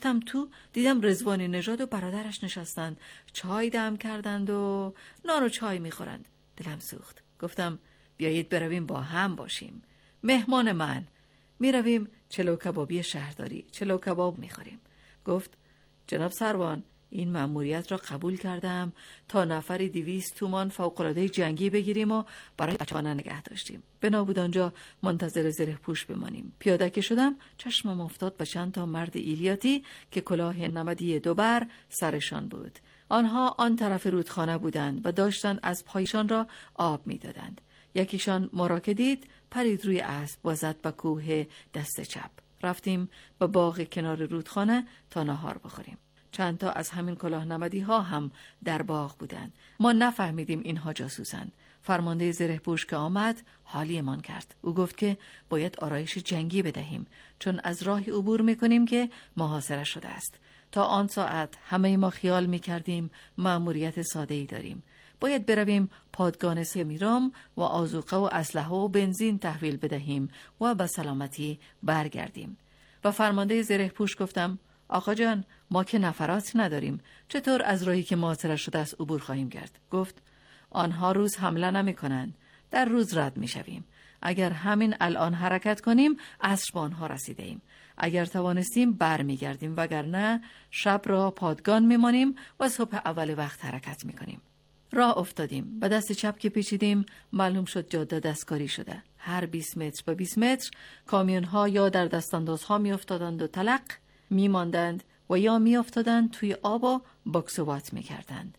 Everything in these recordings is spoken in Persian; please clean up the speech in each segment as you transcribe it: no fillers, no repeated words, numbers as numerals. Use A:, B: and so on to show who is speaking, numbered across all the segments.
A: رفتم تو، دیدم رضوانی نژاد و برادرش نشستند، چای دم کردند و نان و چای میخورند. دلم سوخت. گفتم بیایید برویم با هم باشیم. مهمان من. میرویم چلو کبابی شهرداری، چلو کباب میخوریم. گفت جناب سروان، این مأموریت را قبول کردم تا نفری 200 تومان فوق‌العاده جنگی بگیریم و برای بچه‌ها نگه داشتیم. بنا بود آنجا منتظر زره پوش بمانیم. پیاده که شدم چشمم افتاد به چند تا مرد ایلیاتی که کلاه نمدی 2 بر سرشان بود. آنها آن طرف رودخانه بودند و داشتند از پایشان را آب می‌دادند. یکیشان ما را که دید پرید روی اسب و زد به کوه دست چپ. رفتیم به باغ کنار رودخانه تا نهار بخوریم. چند تا از همین کلاه نمدی ها هم در باغ بودند. ما نفهمیدیم اینها جاسوسند. فرمانده زره پوش که آمد حالیمان کرد. او گفت که باید آرایش جنگی بدهیم چون از راهی عبور میکنیم که محاصره شده است. تا آن ساعت همه ما خیال میکردیم مأموریت ساده‌ای داریم. باید برویم پادگان سمیرام و آذوقه و اسلحه و بنزین تحویل بدهیم و به سلامتی برگردیم. و فرمانده زره پوش گفتم آقا جان، ما که نفرات نداریم، چطور از راهی که محاصره شده است عبور خواهیم کرد؟ گفت آنها روز حمله نمی کنند، در روز رد می شویم. اگر همین الان حرکت کنیم عصر به آنها رسیده ایم. اگر توانستیم بر می گردیم، وگرنه شب را پادگان می مانیم و صبح اول وقت حرکت می کنیم. راه افتادیم. به دست چپ که پیچیدیم معلوم شد جاده دستکاری شده. هر 20 متر به 20 متر کامیون ها یا در دستاندازها می افتادند و تلق می ماندند و یا می افتادند توی آب و باکس و وات می کردند.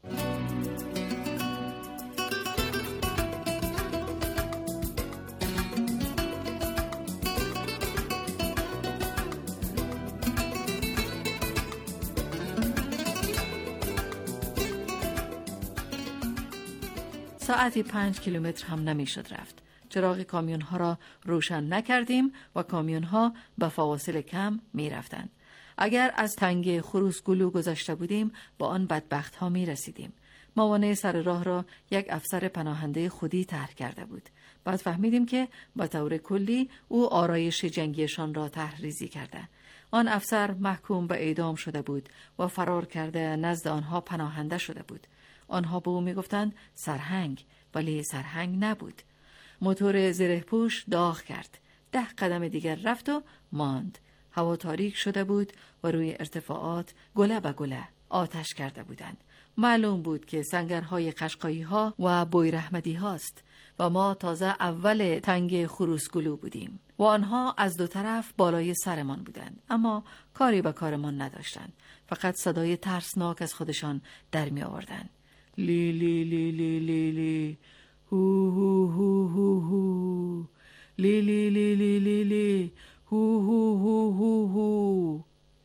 A: ساعتی 5 کیلومتر هم نمیشد رفت. چراغ کامیون ها را روشن نکردیم و کامیون ها به فواصل کم می رفتند. اگر از تنگ خروسگلو گذشته بودیم با آن بدبخت ها می رسیدیم. موانع سر راه را یک افسر پناهنده خودی طرح کرده بود. بعد فهمیدیم که به طور کلی او آرایش جنگیشان را طرح‌ریزی کرده. آن افسر محکوم به اعدام شده بود و فرار کرده نزد آنها پناهنده شده بود. آنها به او میگفتند سرهنگ، ولی سرهنگ نبود. موتور زره پوش داغ کرد. 10 قدم دیگر رفت و ماند. هوا تاریک شده بود و روی ارتفاعات گله به گله آتش کرده بودند. معلوم بود که سنگرهای قشقایی ها و بویرحمدی هاست و ما تازه اول تنگ خروسگلو بودیم و آنها از 2 طرف بالای سرمان بودند، اما کاری به کارمان نداشتند. فقط صدای ترسناک از خودشان در می آوردند. لی لی لی لی لی لی هو هو هو هو هو لی لی لی لی لی لی هو هو هو هو هو.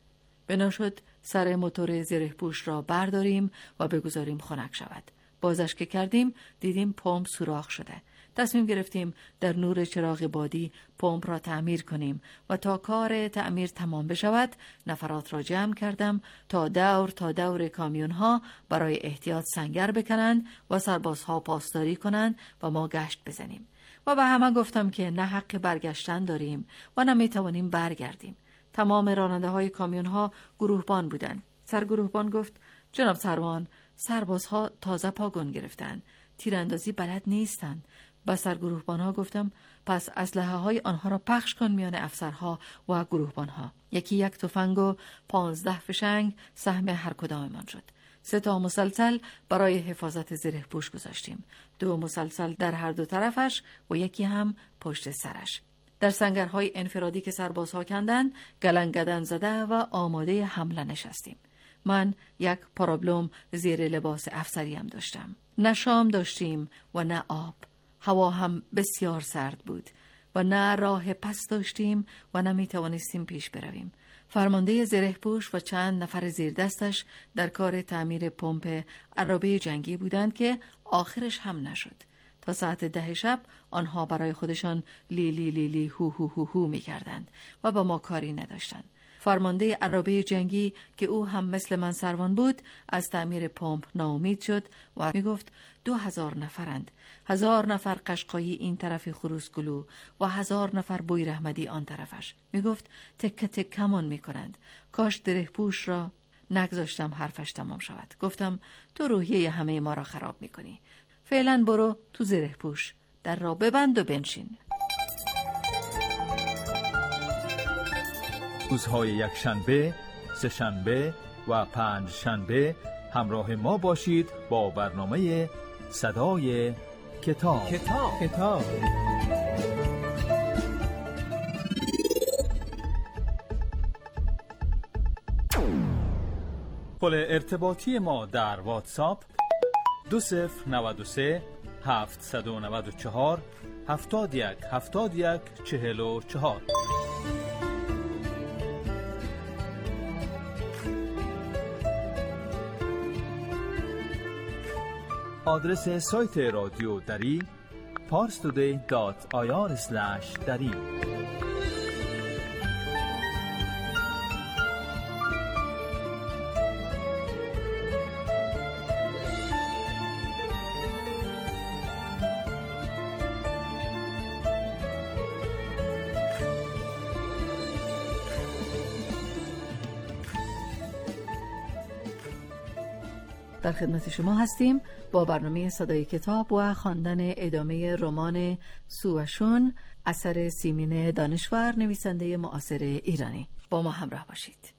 A: بنا شد سر موتور زره پوش را برداریم و بگذاریم خنک شود. بازش که کردیم دیدیم پمپ سوراخ شده. تصمیم گرفتیم در نور چراغ بادی پمپ را تعمیر کنیم و تا کار تعمیر تمام بشود نفرات را جمع کردم تا دور کامیون ها برای احتیاط سنگر بکنند و سربازها پاسداری کنند و ما گشت بزنیم. و به همه گفتم که نه حق برگشتن داریم و نه میتوانیم برگردیم. تمام راننده های کامیون ها گروهبان بودند. سرگروهبان گفت جناب سروان، سربازها تازه پاگون گرفتند، تیراندازی بلد نیستند. با سرگروهبان ها گفتم پس اسلحه های آنها را پخش کن میان افسرها و گروهبان ها. یکی 1 تفنگ و 15 فشنگ سهم هر کداممان شد. 3 تا مسلسل برای حفاظت زره پوش گذاشتیم. 2 مسلسل در هر 2 طرفش و یکی هم پشت سرش. در سنگرهای انفرادی که سربازها کندند گلنگدن زده و آماده حمله نشستیم. من 1 پارابلوم زیر لباس افسریم داشتم. نه شام داشتیم و نه آب. هوا هم بسیار سرد بود و نه راه پس داشتیم و نه می توانستیم پیش برویم. فرمانده زره پوش و چند نفر زیر دستش در کار تعمیر پمپ عرابه جنگی بودند که آخرش هم نشد. تا ساعت 10 شب آنها برای خودشان لی لی لی لی هو هو هو هو می کردند و با ما کاری نداشتند. فرمانده عرابه جنگی که او هم مثل من سروان بود از تعمیر پمپ ناامید شد و می گفت 2000 نفرند، 1000 نفر قشقایی این طرف خروسگلو و 1000 نفر بویر احمدی آن طرفش. می گفت تکه تکمان می کنند. کاش دره پوش را نگذاشتم حرفش تمام شود. گفتم تو روحیه همه ما را خراب می کنی. فعلا برو تو زره پوش، در را ببند و بنشین.
B: روزهای یکشنبه، سه‌شنبه و پنجشنبه همراه ما باشید با برنامه صدای کتاب. پل ارتباطی ما در واتساپ 2093 794 71 44. آدرس سایت رادیو دری parstoday.ir/dari.
A: در خدمت شما هستیم با برنامه صدای کتاب و خواندن ادامه رمان سووشون اثر سیمین دانشور، نویسنده معاصر ایرانی. با ما همراه باشید.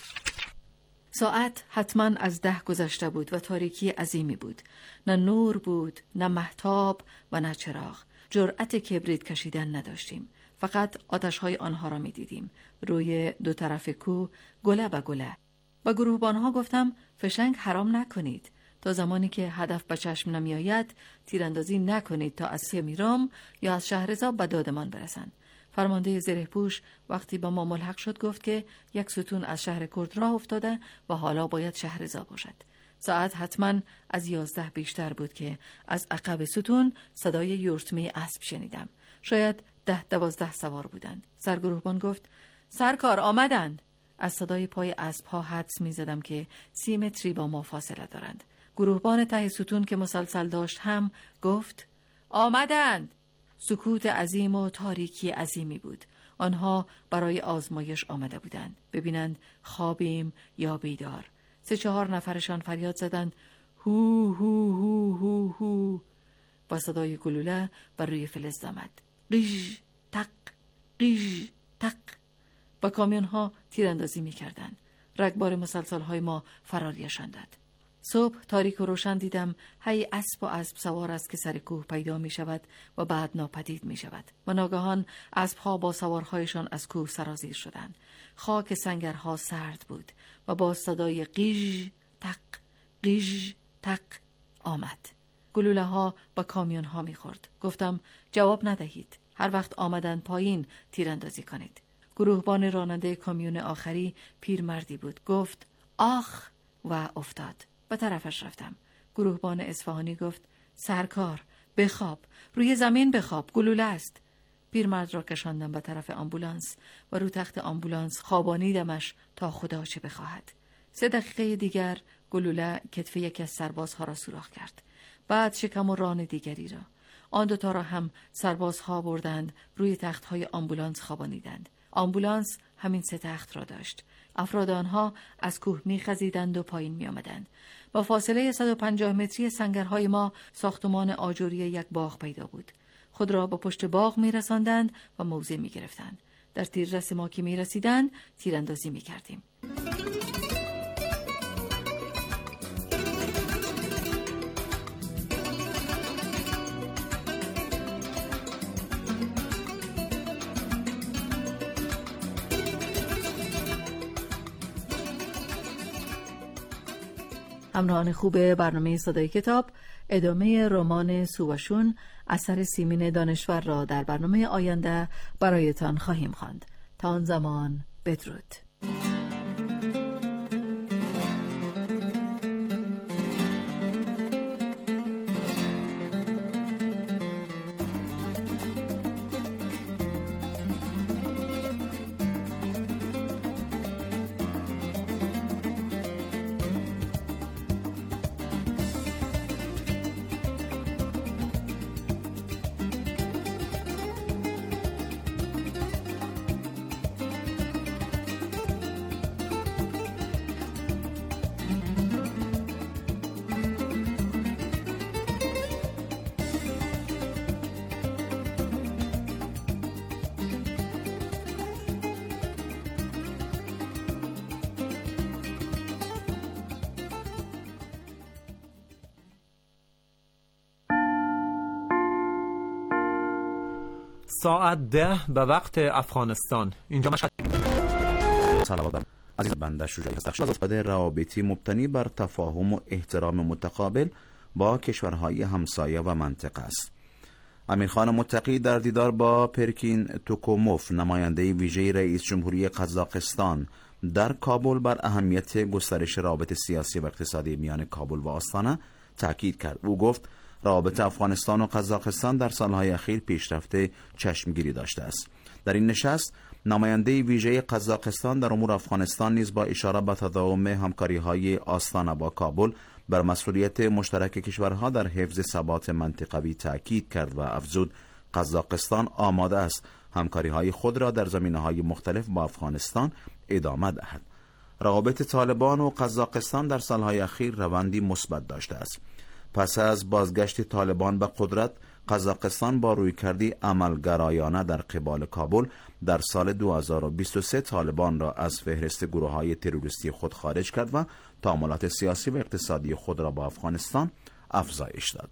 A: ساعت حتما از 10 گذشته بود و تاریکی عظیمی بود. نه نور بود، نه مهتاب و نه چراغ. جرأت کبریت کشیدن نداشتیم. فقط آتش‌های آنها را می دیدیم. روی دو طرف کوه گله به گله. با گروهبانها گفتم فشنگ حرام نکنید. تا زمانی که هدف به چشم نمی آید تیراندازی نکنید تا از سمیرام یا از شهرزاد به دادمان برسند. فرمانده زرهپوش وقتی با ما ملحق شد گفت که یک ستون از شهر کرد راه افتاده و حالا باید شهرزاد باشد. ساعت حتما از 11 بیشتر بود که از عقب ستون صدای یورتمه اسب شنیدم. شاید 10-12 سوار بودند. سرگروهبان گفت سرکار آمدند. از صدای پای اسب‌ها حدس می‌زدم که 30 متری با ما فاصله دارند. گروهبان ته ستون که مسلسل داشت هم گفت آمدند. سکوت عظیم و تاریکی عظیمی بود. آنها برای آزمایش آمده بودند. ببینند خوابیم یا بیدار. 3-4 نفرشان فریاد زدند هو هو هو هو هو. با صدای گلوله بر روی فلز آمد. قیژ تق قیژ تق. با کامیون ها تیراندازی می کردن. رگبار مسلسل های ما فراریشان داد. صبح تاریک و روشن دیدم هی اسب و اسب سوار است که سر کوه پیدا می شود و بعد ناپدید می شود. و ناگهان اسب ها با سوارهایشان از کوه سرازیر شدند. خاک سنگرها سرد بود و با صدای قیژ تق قیژ تق آمد. گلوله ها با کامیون ها می خورد. گفتم جواب ندهید. هر وقت آمدن پایین تیراندازی کنید. گروهبان راننده کامیون آخری پیرمردی بود. گفت آخ و افتاد. به طرفش رفتم. گروهبان اصفهانی گفت سرکار بخواب، روی زمین بخواب، گلوله است. پیرمرد را کشاندم به طرف آمبولانس و رو تخت آمبولانس خوابانیدمش تا خدا چه بخواهد. 3 دقیقه دیگر گلوله کتف یکی از سربازها را سوراخ کرد. بعد شکم و ران دیگری را. آن دوتا را هم سربازها بردند روی تختهای آمبولانس خوابانیدند. آمبولانس همین 3 تخت را داشت. افراد آنها از کوه می‌خزیدند و پایین می‌آمدند. با فاصله 150 متری سنگرهای ما ساختمان آجوری یک باغ پیدا بود. خود را با پشت باغ می‌رساندند و موضع می‌گرفتند. در تیررس ما که می‌رسیدند تیراندازی می‌کردیم. همراهان خوب برنامه صدای کتاب، ادامه رمان سووشون اثر سیمین دانشور را در برنامه آینده برایتان خواهیم خواند. تا آن زمان بدرود.
C: ساعت 10 به وقت افغانستان. اینجا مشهد.
D: سلام عزیز بنده شجاعی هستم. از روابطی مبتنی بر تفاهم و احترام متقابل با کشورهای همسایه و منطقه است. امیرخان متقی در دیدار با پرکین توکوموف، نماینده ویژه رئیس جمهوری قزاقستان در کابل، بر اهمیت گسترش روابط سیاسی و اقتصادی میان کابل و آستانه تاکید کرد. او گفت روابط افغانستان و قزاقستان در سالهای اخیر پیشرفت چشمگیری داشته است. در این نشست نماینده ویژه قزاقستان در امور افغانستان نیز با اشاره به تداوم همکاری‌های آستانه با کابل بر مسئولیت مشترک کشورها در حفظ ثبات منطقوی تاکید کرد و افزود قزاقستان آماده است همکاری‌های خود را در زمینه‌های مختلف با افغانستان ادامه دهد. روابط طالبان و قزاقستان در سالهای اخیر روندی مثبت داشته است. پس از بازگشت طالبان به قدرت، قزاقستان با رویکردی عملگرایانه در قبال کابل در سال 2023 طالبان را از فهرست گروه‌های تروریستی خود خارج کرد و تعاملات سیاسی و اقتصادی خود را با افغانستان افزایش داد.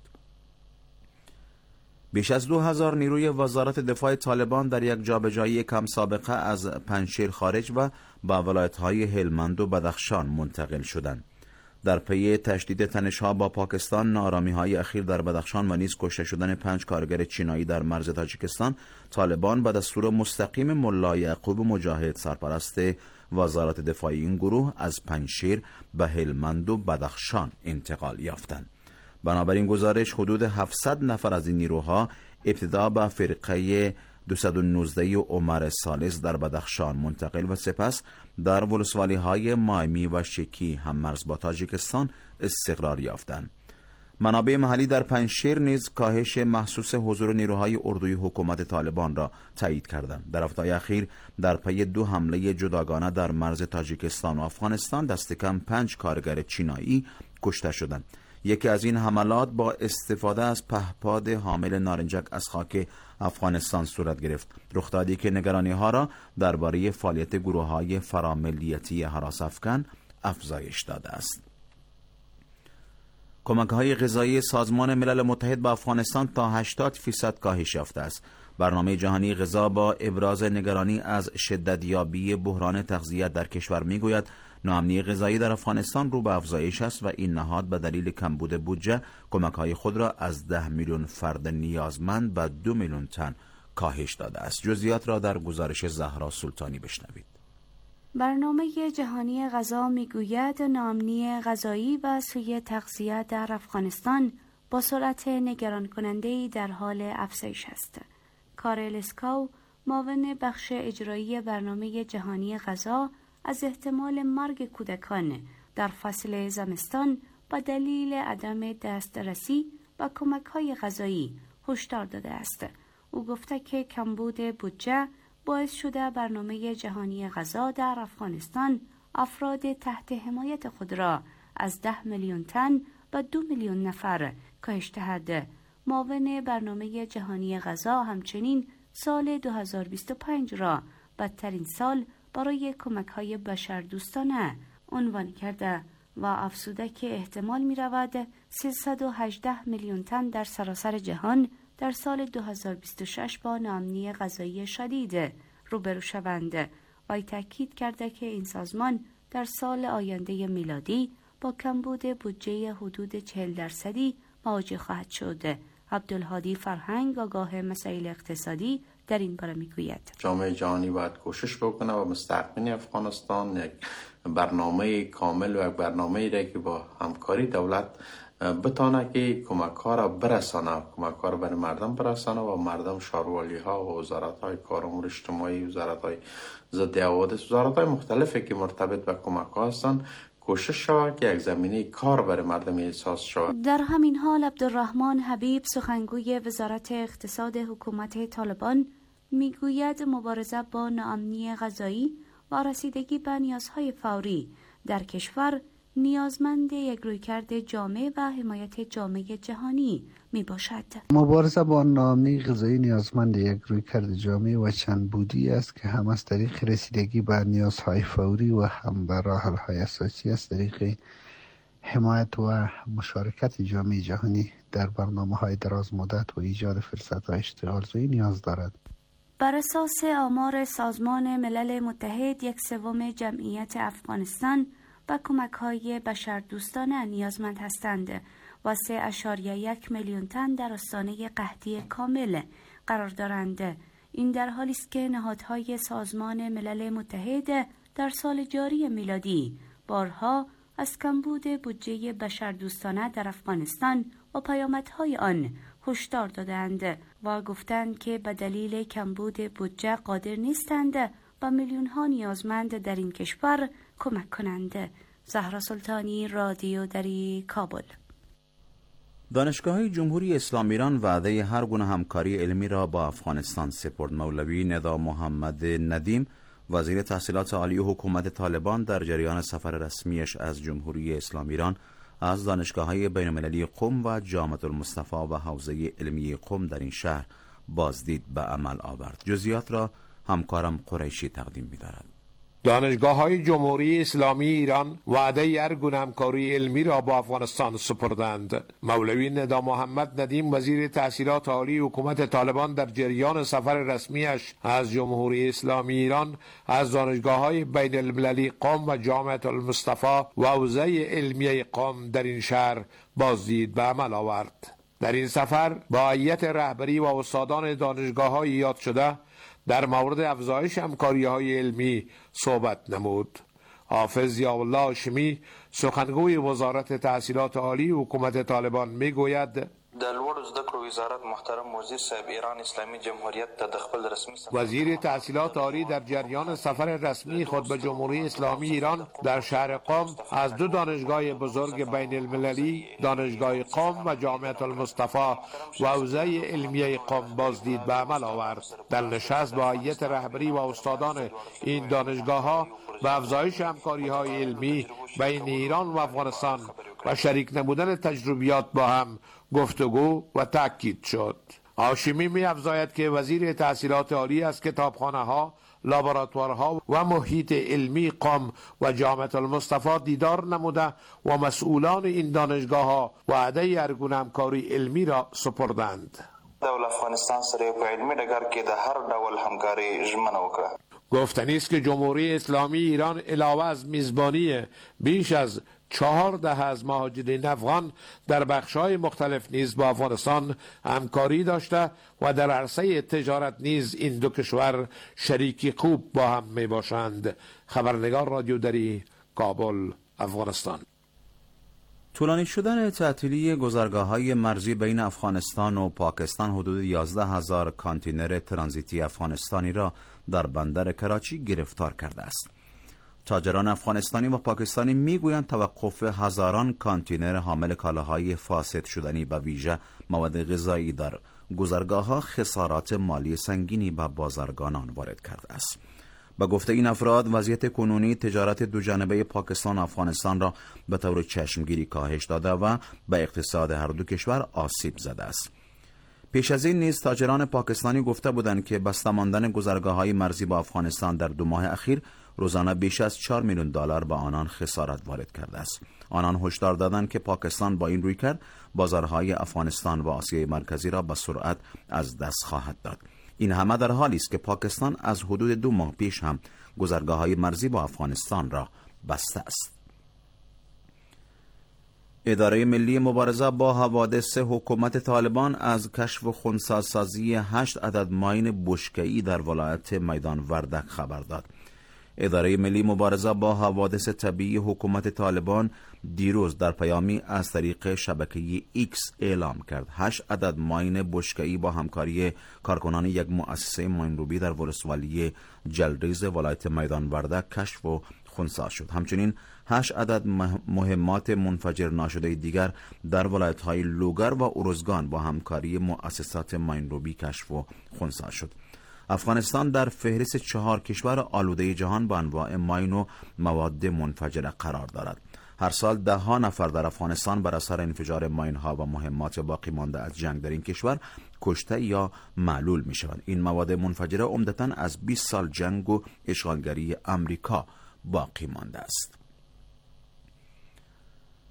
D: بیش از 2000 نیروی وزارت دفاع طالبان در یک جابجایی کم سابقه از پنجشیر خارج و به ولایت‌های هلمند و بدخشان منتقل شدند. در پی تشدید تنش‌ها با پاکستان، ناآرامی‌های اخیر در بدخشان و نیز کشته شدن 5 کارگر چینایی در مرز تاجیکستان، طالبان به دستور مستقیم ملا یعقوب مجاهد، سرپرست وزارت دفاع این گروه، از پنجشیر به هلمند و بدخشان انتقال یافتند. بنابراین گزارش حدود 700 نفر از این نیروها ابتدا به فرقه 219 عمر ثالث در بدخشان منتقل و سپس در ولسوالی‌های مایمی و شکی هم مرز با تاجیکستان استقرار یافتند. منابع محلی در پنجشیر نیز کاهش محسوس حضور نیروهای اردوی حکومت طالبان را تایید کردند. در هفته‌های اخیر در پی 2 حمله جداگانه در مرز تاجیکستان و افغانستان دست کم 5 کارگر چینایی کشته شدند. یکی از این حملات با استفاده از پهپاد حامل نارنجک از خاک افغانستان صورت گرفت، رخدادی که نگرانی‌ها را درباره فعالیت گروه‌های فراملیتی هراس افکن افزایش داده است. کمک‌های غذایی سازمان ملل متحد به افغانستان تا 80% کاهش یافته است. برنامه جهانی غذا با ابراز نگرانی از شدت یابی بحران تغذیه در کشور میگوید ناامنی غذایی در افغانستان رو به افزایش است و این نهاد به دلیل کمبود بودجه کمک‌های خود را از 10 میلیون فرد نیازمند به 2 میلیون تن کاهش داده است. جزئیات را در گزارش زهرا سلطانی بشنوید.
E: برنامه جهانی غذا میگوید ناامنی غذایی و سوء تغذیه در افغانستان با سرعت نگران کننده‌ای در حال افزایش است. کارل اسکاو، معاون بخش اجرایی برنامه جهانی غذا، از احتمال مرگ کودکان در فصل زمستان با دلیل عدم دسترسی و کمک‌های غذایی هشدار داده است. او گفته که کمبود بودجه باعث شده برنامه جهانی غذا در افغانستان افراد تحت حمایت خود را از 10 میلیون تن به 2 میلیون نفر کاهش دهد. معاون برنامه جهانی غذا همچنین سال 2025 را بدترین سال برای کمک‌های بشردوستانه عنوان کرده و افزوده که احتمال می‌رود 318 میلیون تن در سراسر جهان در سال 2026 با ناامنی غذایی شدید روبرو شوند. و تاکید کرده که این سازمان در سال آینده میلادی با کمبود بودجه حدود 40% مواجه خواهد شد. عبدالهادی فرهنگ، آگاه مسائل اقتصادی، در این باره میگوید
F: جامعه جهانی باید کوشش بکنه و مستقبل افغانستان یک برنامه کامل و یک برنامه را که با همکاری دولت بتانه که کمک ها را برسانه، کمک ها را برای مردم برسانه و مردم شاروالی ها و وزارت های کار امور اجتماعی، وزارت های ضد حوادث، وزارت های مختلفی که مرتبط به کمک ها هستند کوشش شود که یک زمینه کار برای مردم احساس شود.
E: در همین حال عبدالرحمن حبیب، سخنگوی وزارت اقتصاد حکومت طالبان، میگوید مبارزه با ناامنی غذایی و رسیدگی به نیازهای فوری در کشور نیازمند یک رویکرد جامع و حمایت جامع جهانی می باشد.
G: مبارزه با ناامنی غذایی نیازمند یک رویکرد جامع و چند بودی است که هم از طریق رسیدگی به نیازهای فوری و هم به راه‌حل‌های اساسی از طریق حمایت و مشارکت جامع جهانی در برنامه‌های دراز مدت و ایجاد فرصت‌های اشتغالزایی نیاز دارد.
E: بر اساس آمار سازمان ملل متحد 1/3 جمعیت افغانستان و کمک‌های بشردوستانه نیازمند هستند و 3.1 میلیون تن در آستانه قحطی کامل قرار دارند. این در حالی است که نهادهای سازمان ملل متحد در سال جاری میلادی بارها از کمبود بودجه بشردوستانه در افغانستان و پیامدهای آن هشدار دادند و گفتند که به دلیل کمبود بودجه قادر نیستند و میلیون‌ها نیازمند در این کشور کمک کنند. زهرا سلطانی، رادیو دری، کابل.
D: دانشگاه‌های جمهوری اسلامی ایران وعده هر گونه همکاری علمی را با افغانستان سپرد. مولوی ندا محمد ندیم، وزیر تحصیلات عالی حکومت طالبان، در جریان سفر رسمیش از جمهوری اسلامی ایران از دانشگاه‌های بین‌المللی قم و جامعه المصطفی و حوزه علمی قم در این شهر بازدید به عمل آورد. جزئیات را همکارم قریشی تقدیم می‌دارد.
H: دانشگاه‌های جمهوری اسلامی ایران وعده هر گونه همکاری علمی را با افغانستان سپردند. مولوی ندا محمد ندیم، وزیر تحصیلات عالی حکومت طالبان، در جریان سفر رسمیش از جمهوری اسلامی ایران از دانشگاه‌های بین المللی قم و جامعه المصطفی و حوزه علمی قم در این شهر بازدید به عمل آورد. در این سفر با هیئت رهبری و استادان دانشگاه‌های یاد شده در مورد افزایش همکاری‌های علمی صحبت نمود. حافظ ضیاءالله هاشمی، سخنگوی وزارت تحصیلات عالی حکومت طالبان، میگوید
I: د لوړو زده کړو وزارت محترم وزیر صاحب ایران اسلامی جمهوریت ته د خپل رسمي
H: وزیر تحصیلات عالی در جریان سفر رسمی خود به جمهوری اسلامی ایران در شهر قم از دو دانشگاه بزرگ بین المللی، دانشگاه قم و جامعه المصطفی و حوزه علمیه قم بازدید به عمل آورد. در نشست با هیئت رهبری و استادان این دانشگاه‌ها به افزایش همکاری‌های علمی بین ایران و افغانستان و شریک نمودن تجربیات با هم گفتگو و تأکید شد. هاشمی می افزاید که وزیر تحصیلات عالی از کتابخانه‌ها، لابراتوارها و محیط علمی قم و جامعه المصطفی دیدار نموده و مسئولان این دانشگاه‌ها وعده هر گونه همکاری علمی را سپردند.
I: دولت افغانستان سره په علمي ډګر کې د هر ډول همکاري ژمنه وکړه.
H: گفتنی است که جمهوری اسلامی ایران علاوه از میزبانی بیش از 14 از مهاجرین افغان در بخش‌های مختلف نیز با افغانستان همکاری داشته و در عرصه تجارت نیز این دو کشور شریکی خوب با هم می باشند. خبرنگار رادیو دری، کابل، افغانستان.
D: طولانی شدن تعطیلی گذرگاه‌های مرزی بین افغانستان و پاکستان حدود 11,000 کانتینر ترانزیتی افغانستانی را در بندر کراچی گرفتار کرده است. تاجران افغانستانی و پاکستانی میگویند توقف هزاران کانتینر حامل کالاهای فاسد شدنی و ویژه مواد غذایی در گذرگاه‌ها خسارات مالی سنگینی به بازرگانان وارد کرده است. به گفته این افراد، وضعیت کنونی تجارت دوجانبه پاکستان و افغانستان را به طور چشمگیری کاهش داده و به اقتصاد هر دو کشور آسیب زده است. پیش از این نیز تاجران پاکستانی گفته بودند که بسته ماندن گذرگاه‌های مرزی با افغانستان در 2 ماه اخیر روزانه بیش از 4 میلیون دلار به آنان خسارت وارد کرده است. آنان هشدار دادند که پاکستان با این رویکرد بازارهای افغانستان و آسیای مرکزی را به سرعت از دست خواهد داد. این همه در حالی است که پاکستان از حدود 2 ماه پیش هم گذرگاه‌های مرزی با افغانستان را بسته است. اداره ملی مبارزه با حوادث حکومت طالبان از کشف و خنثی‌سازی 8 عدد ماین بشکه‌ای در ولایت میدان وردک خبر داد. اداره ملی مبارزه با حوادث طبیعی حکومت طالبان دیروز در پیامی از طریق شبکه ایکس اعلام کرد 8 عدد ماین بشکه‌ای با همکاری کارکنان یک مؤسسه ماینروبی در ولسوالی جلریز ولایت میدان وردک کشف و خنثی شد. همچنین 8 عدد مهمات منفجر ناشده دیگر در ولایت‌های لوگر و ارزگان با همکاری مؤسسات ماینروبی کشف و خنثی شد. افغانستان در فهرست 4 کشور آلوده جهان با انواع ماین و مواد منفجره قرار دارد. هر سال 10 نفر در افغانستان بر اثر انفجار ماین‌ها و مهمات باقی مانده از جنگ در این کشور کشته یا معلول می شوند. این مواد منفجره عمدتاً از 20 سال جنگ و اشغالگری امریکا باقی مانده است.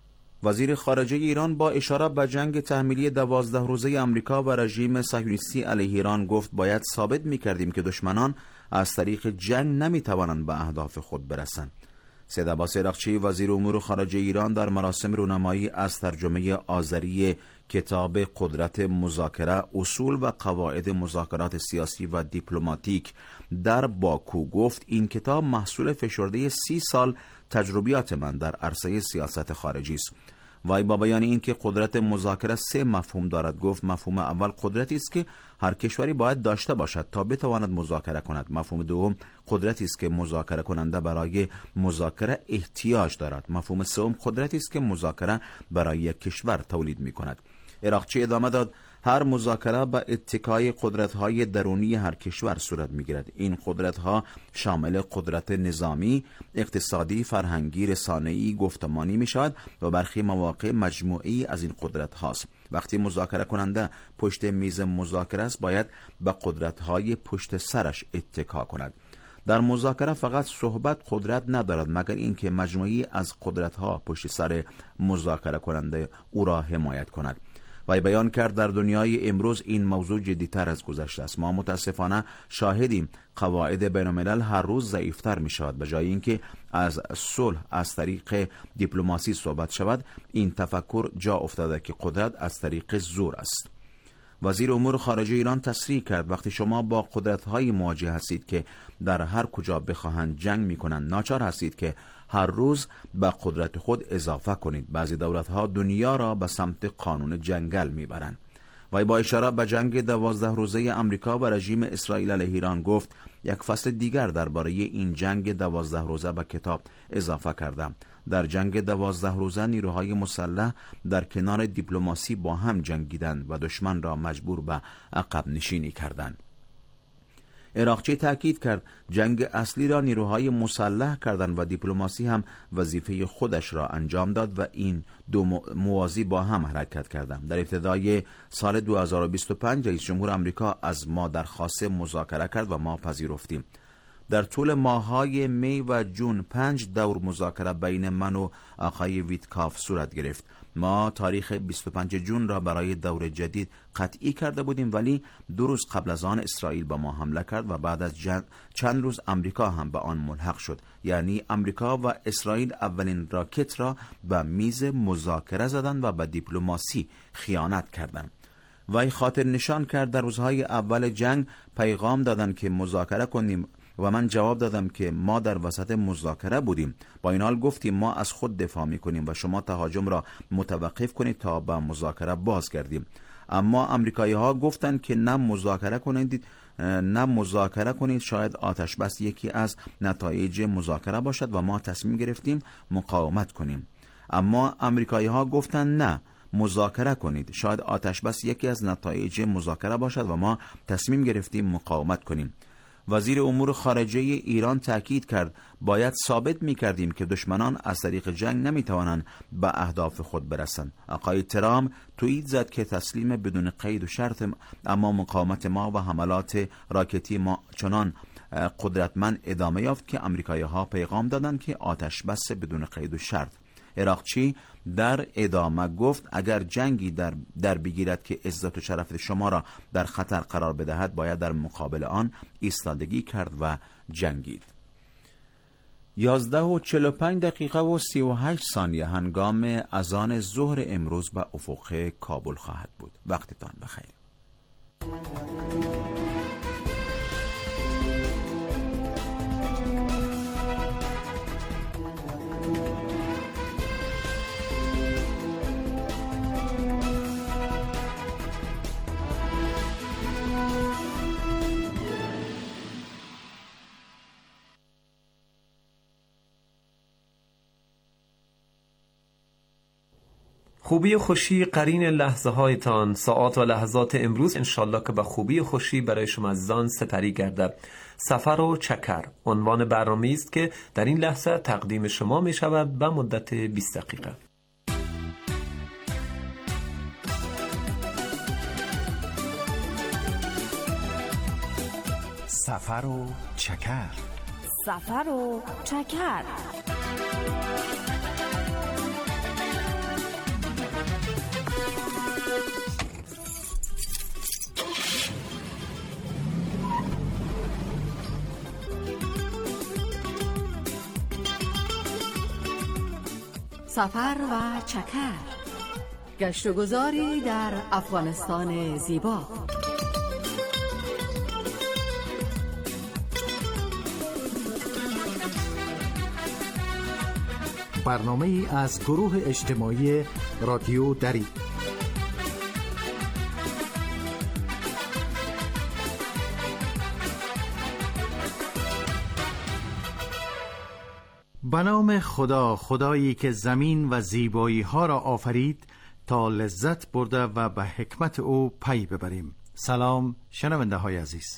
D: وزیر خارجه ایران با اشاره به جنگ تحمیلی 12 روزه آمریکا و رژیم صهیونیستی علیه ایران گفت باید ثابت می‌کردیم که دشمنان از طریق جنگ نمی‌توانند به اهداف خود برسند. سید عباس عراقچی وزیر امور خارجه ایران در مراسم رونمایی از ترجمه آذری کتاب قدرت مذاکره، اصول و قواعد مذاکرات سیاسی و دیپلماتیک در باکو گفت این کتاب محصول فشرده 30 سال تجربیات من در عرصه سیاست خارجی است. وی با بیان اینکه قدرت مذاکره 3 مفهوم دارد گفت مفهوم اول قدرتی است که هر کشوری باید داشته باشد تا بتواند مذاکره کند. مفهوم دوم قدرتی است که مذاکره کننده برای مذاکره احتیاج دارد. مفهوم سوم قدرتی است که مذاکره برای یک کشور تولید می کند. عراقچی ادامه داد هر مذاکره به اتکای قدرت‌های درونی هر کشور صورت می‌گیرد. این قدرت‌ها شامل قدرت نظامی، اقتصادی، فرهنگی، رسانه‌ای، گفتمانی می‌شود و برخی مواقع مجموعی از این قدرت‌هاست. وقتی مذاکره کننده پشت میز مذاکره است باید به قدرت‌های پشت سرش اتکا کند. در مذاکره فقط صحبت قدرت ندارد مگر اینکه مجموعی از قدرت‌ها پشت سر مذاکره کننده او را حمایت کند. و بیان کرد در دنیای امروز این موضوع جدی‌تر از گذشته است. ما متاسفانه شاهدیم قواعد بین‌الملل هر روز ضعیف‌تر می‌شود. به جای اینکه از صلح از طریق دیپلماسی صحبت شود، این تفکر جا افتاده که قدرت از طریق زور است. وزیر امور خارجه ایران تصریح کرد وقتی شما با قدرت‌های مواجه هستید که در هر کجا بخواهند جنگ می‌کنند، ناچار هستید که هر روز به قدرت خود اضافه کنید. بعضی دولت‌ها دنیا را به سمت قانون جنگل می‌برند. و با اشاره به جنگ 12 روزه آمریکا و رژیم اسرائیل علیه ایران گفت یک فصل دیگر درباره این جنگ 12 روزه به کتاب اضافه کردم. در جنگ 12 روزه نیروهای مسلح در کنار دیپلماسی با هم جنگیدند و دشمن را مجبور به عقب نشینی کردند. عراقچی تاکید کرد جنگ اصلی را نیروهای مسلح کردند و دیپلماسی هم وظیفه خودش را انجام داد و این دو موازی با هم حرکت کردند. در ابتدای سال 2025 رئیس جمهور آمریکا از ما درخواست مذاکره کرد و ما پذیرفتیم. در طول ماه‌های می و جون 5 دور مذاکره بین من و آقای ویتکاف صورت گرفت. ما تاریخ 25 جون را برای دور جدید قطعی کرده بودیم، ولی 2 روز قبل از آن اسرائیل به ما حمله کرد و بعد از چند روز آمریکا هم به آن ملحق شد. یعنی آمریکا و اسرائیل اولین راکت را به میز مذاکره زدند و به دیپلماسی خیانت کردند. وی خاطر نشان کرد در روزهای اول جنگ پیغام دادند که مذاکره کنیم و من جواب دادم که ما در وسط مذاکره بودیم. با این حال گفتیم ما از خود دفاع میکنیم و شما تهاجم را متوقف کنید تا به مذاکره بازگردیم. اما آمریکایی ها گفتند که نه مذاکره کنید، شاید آتش بس یکی از نتایج مذاکره باشد و ما تصمیم گرفتیم مقاومت کنیم. اما آمریکایی ها گفتند نه مذاکره کنید، شاید آتش بس یکی از نتایج مذاکره باشد و ما تصمیم گرفتیم مقاومت کنیم. وزیر امور خارجه ایران تاکید کرد باید ثابت می‌کردیم که دشمنان از طریق جنگ نمی‌توانند به اهداف خود برسند. آقای ترامپ توییت زد که تسلیم بدون قید و شرط، اما مقاومت ما و حملات راکتی ما چنان قدرتمند ادامه یافت که آمریکایی‌ها پیغام دادند که آتش بس بدون قید و شرط. عراقچی در ادامه گفت اگر جنگی در بگیرد که عزت و شرف شما را در خطر قرار بدهد باید در مقابل آن ایستادگی کرد و جنگید. 11:45 و 38 ثانیه هنگام اذان ظهر امروز به افق کابل خواهد بود. وقتتان بخیر.
C: خوبی و خوشی قرین لحظه هایتان، ساعات و لحظات امروز انشالله که به خوبی و خوشی برای شما عزیزان سپری گردد. سفر و چکر عنوان برنامه‌ای است که در این لحظه تقدیم شما می شود به مدت 20 دقیقه.
J: سفر و چکر.
K: سفر و چکر.
A: سفر و چکر، گشت و گذاری در افغانستان زیبا.
K: برنامه ای از گروه اجتماعی رادیو دری. به نام خدا، خدایی که زمین و زیبایی ها را آفرید تا لذت برده و به حکمت او پی ببریم. سلام شنونده های عزیز.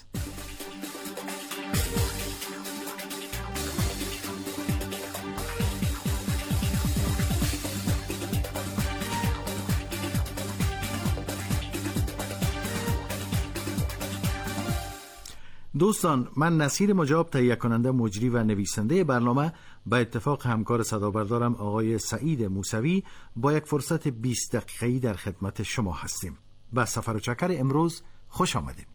K: دوستان، من نصیر مجاب، تهیه کننده، مجری و نویسنده برنامه، به اتفاق همکار صدابردارم آقای سعید موسوی با یک فرصت 20 دقیقه‌ای در خدمت شما هستیم. به سفر و چکر امروز خوش آمدیم.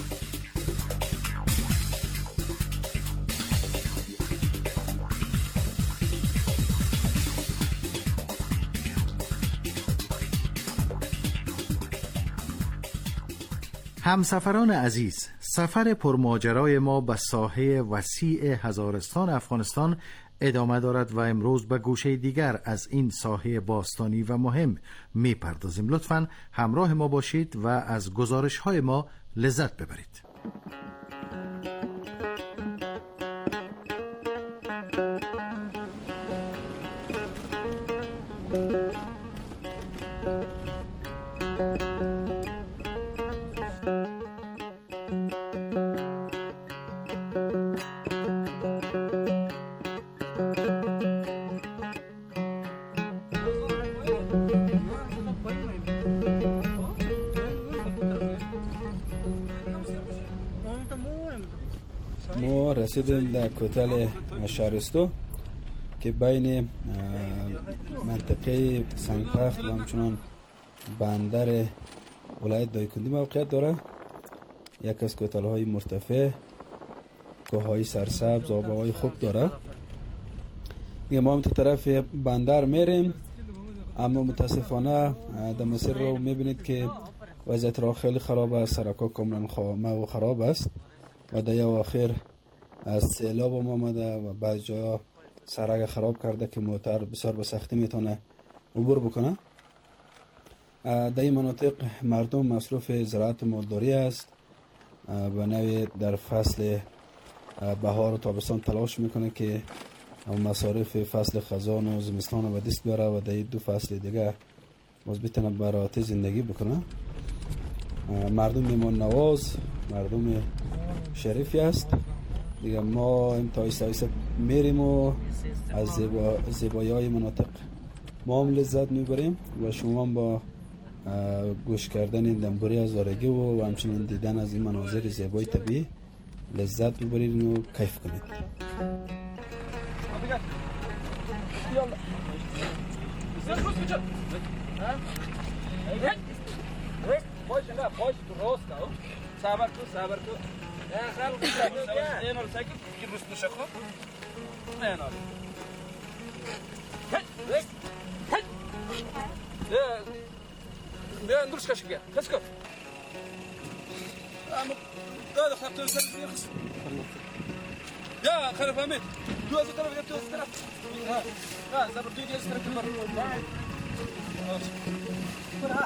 K: همسفران عزیز، سفر پرماجرای ما به ساحه وسیع هزارستان افغانستان ادامه دارد و امروز به گوشه دیگر از این ساحه باستانی و مهم می پردازیم. لطفاً همراه ما باشید و از گزارش های ما لذت ببرید.
L: ما رسیدیم در کوتل شهرستو که بین منطقه سنگتخت و همچنان بندر ولایت دایکندی موقعیت داره. یک از کوتل های مرتفع، کوه های سرسبز، آبه های خوب داره. ما هم تو طرف بندر میریم، اما متاسفانه در مسیر رو میبینید که وضعیت راه خیلی خراب است، سرک‌ها کاملا خراب است و در آخر از سیلاب آمده و بعضی جاها سرک خراب کرده که موتر بسیار به سختی میتونه عبور بکنه. در این مناطق مردم مصروف زراعت مالداری است، به نوعی در فصل بهار و تابستان تلاش میکنه که مصارف فصل خزان و زمستان رو به دست بیاره و در دو فصل دیگه باز بتونه برات زندگی بکنه. مردم میمان نواز، مردم شریفی است دیگه. ما امتایست آیست میریم و از زیبایی های مناطق ما هم لذت میبریم و شما هم با گوش کردن این دنبوری از زارگی و همچنین دیدن از این مناظر زیبای طبیعی لذت ببرید و کیف کنید.
M: صبر کن یا خلق اینو ساکت که روز نشه خب نه بیا اندرش کش کیا کس کن اما داد خاطر سر خس یا خلف امید تو از طرف یا تو از طرف ها صبر تو دیگه از طرف بر برا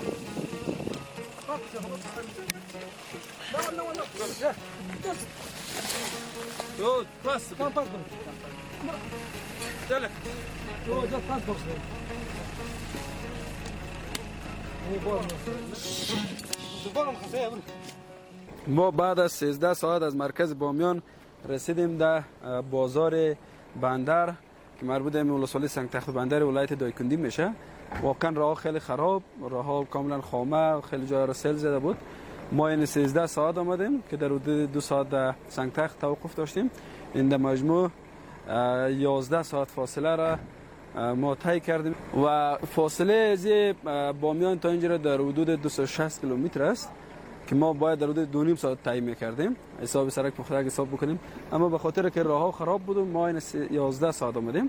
M: Good, pass. Come pass. Dale. Oh, just pass box.
L: ما بعد از 13 ساعت از مرکز بامیان رسیدیم در بازار بندر که مربوط به ولسوالی سنگتخت بندر ولایت دایکندی میشه. واقعا راه خیلی خراب، راه کاملا خامه، خیلی جا را سیل زده بود. ما این 13 ساعت آمدیم که در حدود 2 ساعت در سنگتخت توقف داشتیم. این در مجموع 11 ساعت فاصله را ما طی کردیم و فاصله از بامیان تا اینجا در حدود 260 کیلومتر است که ما باید در حدود 2.5 ساعت طی می‌کردیم. حساب سرک مختلف حساب بکنیم، اما به خاطر که راه‌ها خراب بود ما این 11 ساعت آمدیم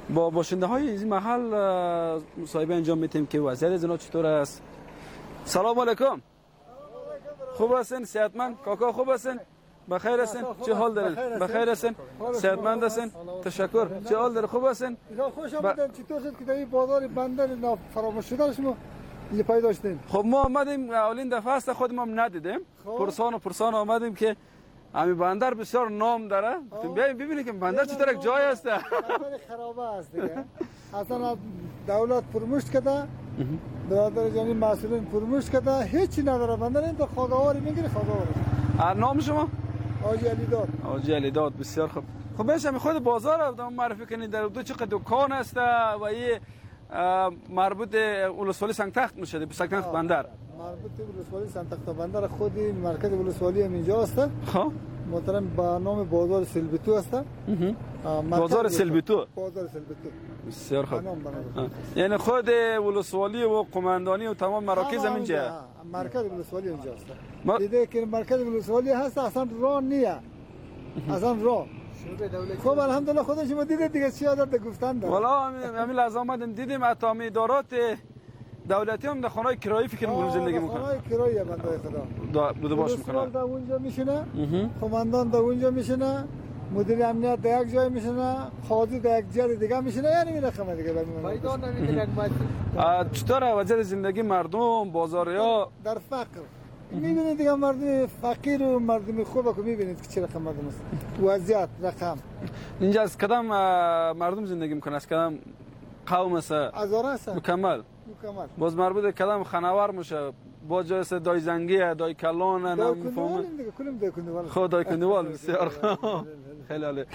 M: با باشنده های این محل مصاحبه انجام میتیم که وضعیت از اینا چطور است. سلام علیکم. خوب هستین؟ صحتمند؟ کاکا خوب هستین؟ بخیر هستین؟ چه حال دارین؟ بخیر هستین؟ صحتمند هستین؟ تشکر. چه حال داره؟ خوب هستین؟
N: خوش آمدید. چطور شد که در این بازار بندر فراموش شده شما پیدا شدین؟
M: خب ما آمدیم اولین دفعه است خودم هم ندیدیم. پرسان آمدیم که همین بندر بسیار نام داره. بیاین ببینید که بندر چطور یک جای است.
N: بندر خرابه است دیگه. اصلا دولت فراموش کرده. برادر جانی مسئولین فراموش کرده. هیچی نداره بندر. این تو خاگاواری میگیره خاگاواری.
M: نام شما؟
N: حاجی علی داد.
M: حاجی علی داد. بسیار خوب. خب بیش همین خود بازار رو معرفی کنید. در دو چقدر دکان است و این مربوط ولسوالی سنگتخت میشه. سنگتخت بندر.
N: مربوط ولسوالی سنگتخت بندر خودی مرکز ولسوالی هم اینجا است.
M: خب
N: محترم با نام بازار سلبیتو است.
M: بازار سلبیتو.
N: بازار سلبیتو.
M: بسیار خوب. یعنی خود ولسوالی و قماندانی و تمام مراکز هم اینجا.
N: مرکز ولسوالی اینجا است. دیده که مرکز ولسوالی هست اصلا راه نیه. اصلا راه. خب الحمدلله خودش ما دیده دیگه چی عادت گفتن داره.
M: والا همین لحظه اومدیم دیدیم حتی ادارات دولتی هم در خانه‌های کرایی فکر می‌کنم زندگی می‌کنن.
N: خانه‌های کرایی بنده خدا.
M: بوده باش می‌کنن.
N: در اونجا میشینه. قماندان در اونجا میشینه. مدیر امنیت در یک جای میشینه. قاضی در یک جای دیگه میشینه. یعنی این رقم دیگه
M: میدان نمی‌دونن. چطور وضعیت زندگی مردم بازاریا
N: در فقر میبینید دیگه مردم فقیر و مردم خوبه که میبینید که چه رقم مردم است. وضعیت رقم
M: اینجا از کدام مردم زندگی میکنه؟ از کدام قوم است؟
N: هزاره است.
M: مکمل باز مربوط کدام خانوار میشه؟ با جای دای زنگی دای کلان
N: نمیفهمم دیگه کلم دای کندوال.
M: خود دای کندوال بسیار خیلی عالی.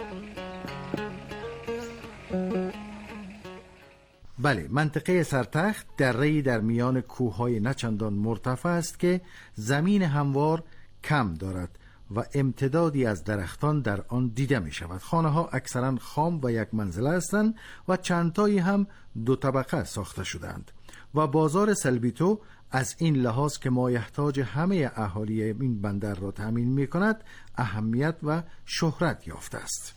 K: بله، منطقه سرتخت دره‌ای در میان کوههای نچندان مرتفع است که زمین هموار کم دارد و امتدادی از درختان در آن دیده می شود. خانه ها اکثرا خام و یک منزله هستند و چندتایی هم دو طبقه ساخته شدند و بازار سلبیتو از این لحاظ که مایحتاج همه اهالی این بندر را تامین می کند اهمیت و شهرت یافته است.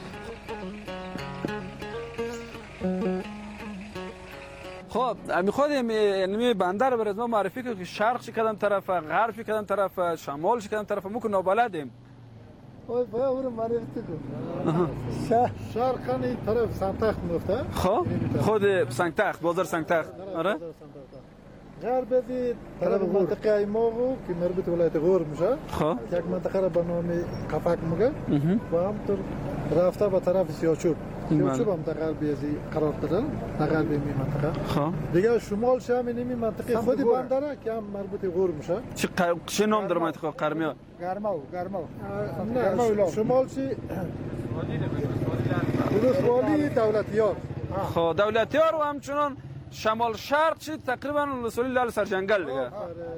M: خب میخواد یعنی بندر برای ما معرفی کنه که شرق چه کدام طرف، غرب چه کدام طرف، شمال چه کدام طرف. ما که نابلدیم.
N: اوه باید اون معرفی کنم. شرق این طرف سنگتخت میفته.
M: خب خود سنگتخت، بازار سنگتخت. آره.
N: غرب دی طرف منطقه ایماغو که مربوط ولایت غور میشه.
M: خب
N: یک منطقه را به نام قفق میگه و همطور رفته به طرف سیاچوب. سیاچوب هم در غربی ازی قرار داره. در غربی می منطقه.
M: خب
N: دیگه شمال شام این منطقه خودی بندره که هم مربوط غور میشه.
M: چه نام داره منطقه قرمیا؟
N: گرماو. نه شمال چی؟ ولسوالی دولتیار.
M: خب دولتیار و همچنان شمال شرق چی تقریبا ولسوالی لال سرجنگل دیگه.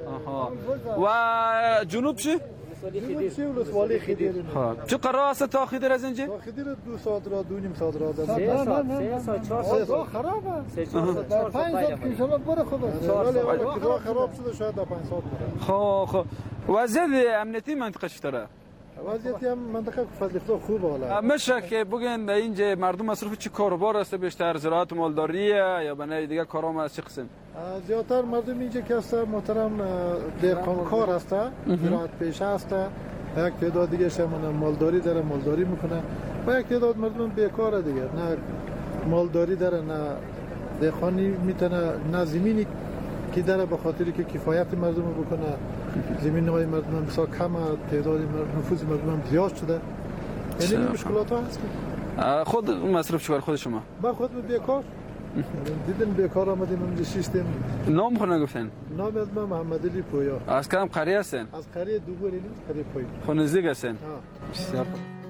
M: و جنوب چی؟
N: ولسوالی خدیر.
M: خب چه قرار است تا خدیر از اینجا؟
N: تا خدیر 2 ساعت را 2.5 ساعت را داره.
O: 3 ساعت 4 ساعت
N: خرابه.
O: 3 4 ساعت
N: 5 ساعت که شما بره خوبه. راه خراب شده شاید 5 ساعت بره.
M: خب وضعیت امنیتی منطقه چطوره؟
N: وضعیت هم منطقه فضل خدا خوبه حالا.
M: میشه که بگین اینجا مردم مصروف چه کاروبار است؟ بیشتر زراعت و مالداری یا بنای دیگه کارام از چه قسم؟
N: زیادتر مردم اینجا که است محترم دهقانکار است، زراعت پیشه است. یک تعداد دیگه شمون مالداری داره، مالداری میکنه. و یک تعداد مردم بیکاره دیگه، نه مالداری داره نه دهقانی میتونه، نه زمینی که داره به خاطری که کفایت مردم بکنه. زمین‌های مردم بسیار کمه، تعداد نفوذ مردم زیاد شده. یعنی این مشکلات ها هست.
M: خود مصرف چیکار خود شما؟
N: من خود بیکار. دیدن بیکار آمدیم اونجا شیستیم.
M: نام خود نگفتن؟
N: نام از من محمد علی پویا.
M: از کدام قریه هستین؟
N: از قریه دوبولی، قریه پویا.
M: خود نزدیک هستین؟ بسیار.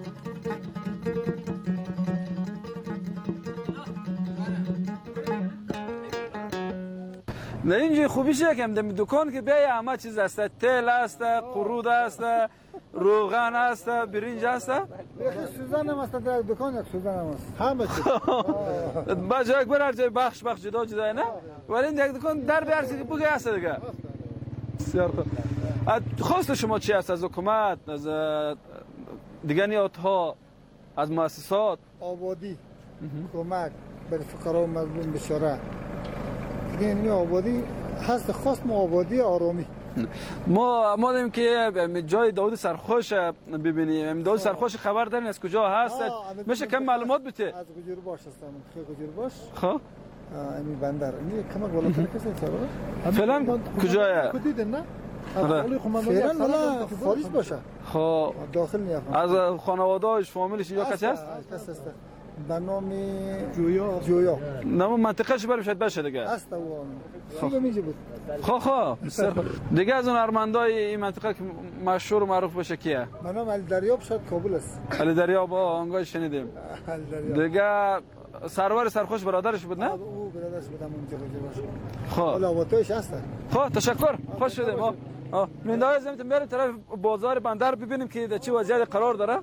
M: نه اینجا خوبیش یکم دم دکان که بیای همه چیز است، تل است، قرود است، روغن است، برنج است.
N: سوزن هم است در دکان، یک سوزن هم است. همه چیز.
M: با جای بر جای بخش جدا نه؟ ولی یک دکان در بیارسی بگی است دیگه. بسیار خوب. خواست شما چی است از حکومت، از دیگه نیات‌ها، از مؤسسات؟
N: آبادی، کمک،
P: برای فقرا و مظلوم بشاره. دیگه این آبادی هست خاص ما آبادی آرامی.
M: ما آمدیم که جای داود سرخوش ببینیم. داود سرخوش خبر دارین از کجا هست؟ میشه کم معلومات بده؟
P: از گجور باش هستم. خیلی گجور باش.
M: خب
P: امی بندر این کمک بالاتر کسی چرا؟
M: فعلا کجاست؟
P: کدید نه؟ فعلا خارج باشه.
M: خب
P: داخل نیافت.
M: از خانواده‌اش فامیلش یا کسی هست؟
P: کسی هست. به نام جویا.
M: نام منطقه‌اش بریم شاید باشه دیگه.
P: است اون. خوب میگه بود.
M: خب دیگه از اون ارمندای این منطقه که مشهور و معروف باشه کیه؟
P: به نام علی دریاب شاید کابل است.
M: علی دریاب آنگاه شنیدیم. دیگه سرور سرخوش برادرش بود نه؟
P: او برادرش بود اونجا باشه.
M: خب
P: حالا واتوش هست.
M: خب تشکر. خوش شدیم. من لازم بریم طرف بازار بندر ببینیم که در چه وضعیت قرار داره.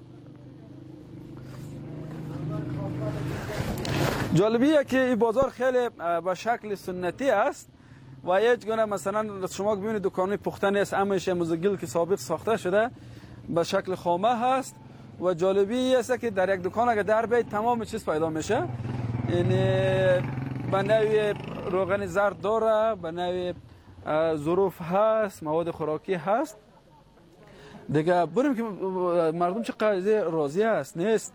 M: جالبیه که این بازار خیلی به شکل سنتی است و هیچ گونه مثلا شما ببینید دکان‌های پخته نیست، همش مزگل که سابق ساخته شده به شکل خامه هست و جالبی است که در یک دکان اگه در بیت تمام چیز پیدا میشه. یعنی به نوع روغن زرد داره، به نوع ظروف هست، مواد خوراکی هست. دیگه بریم که مردم چه قضیه راضی است نیست.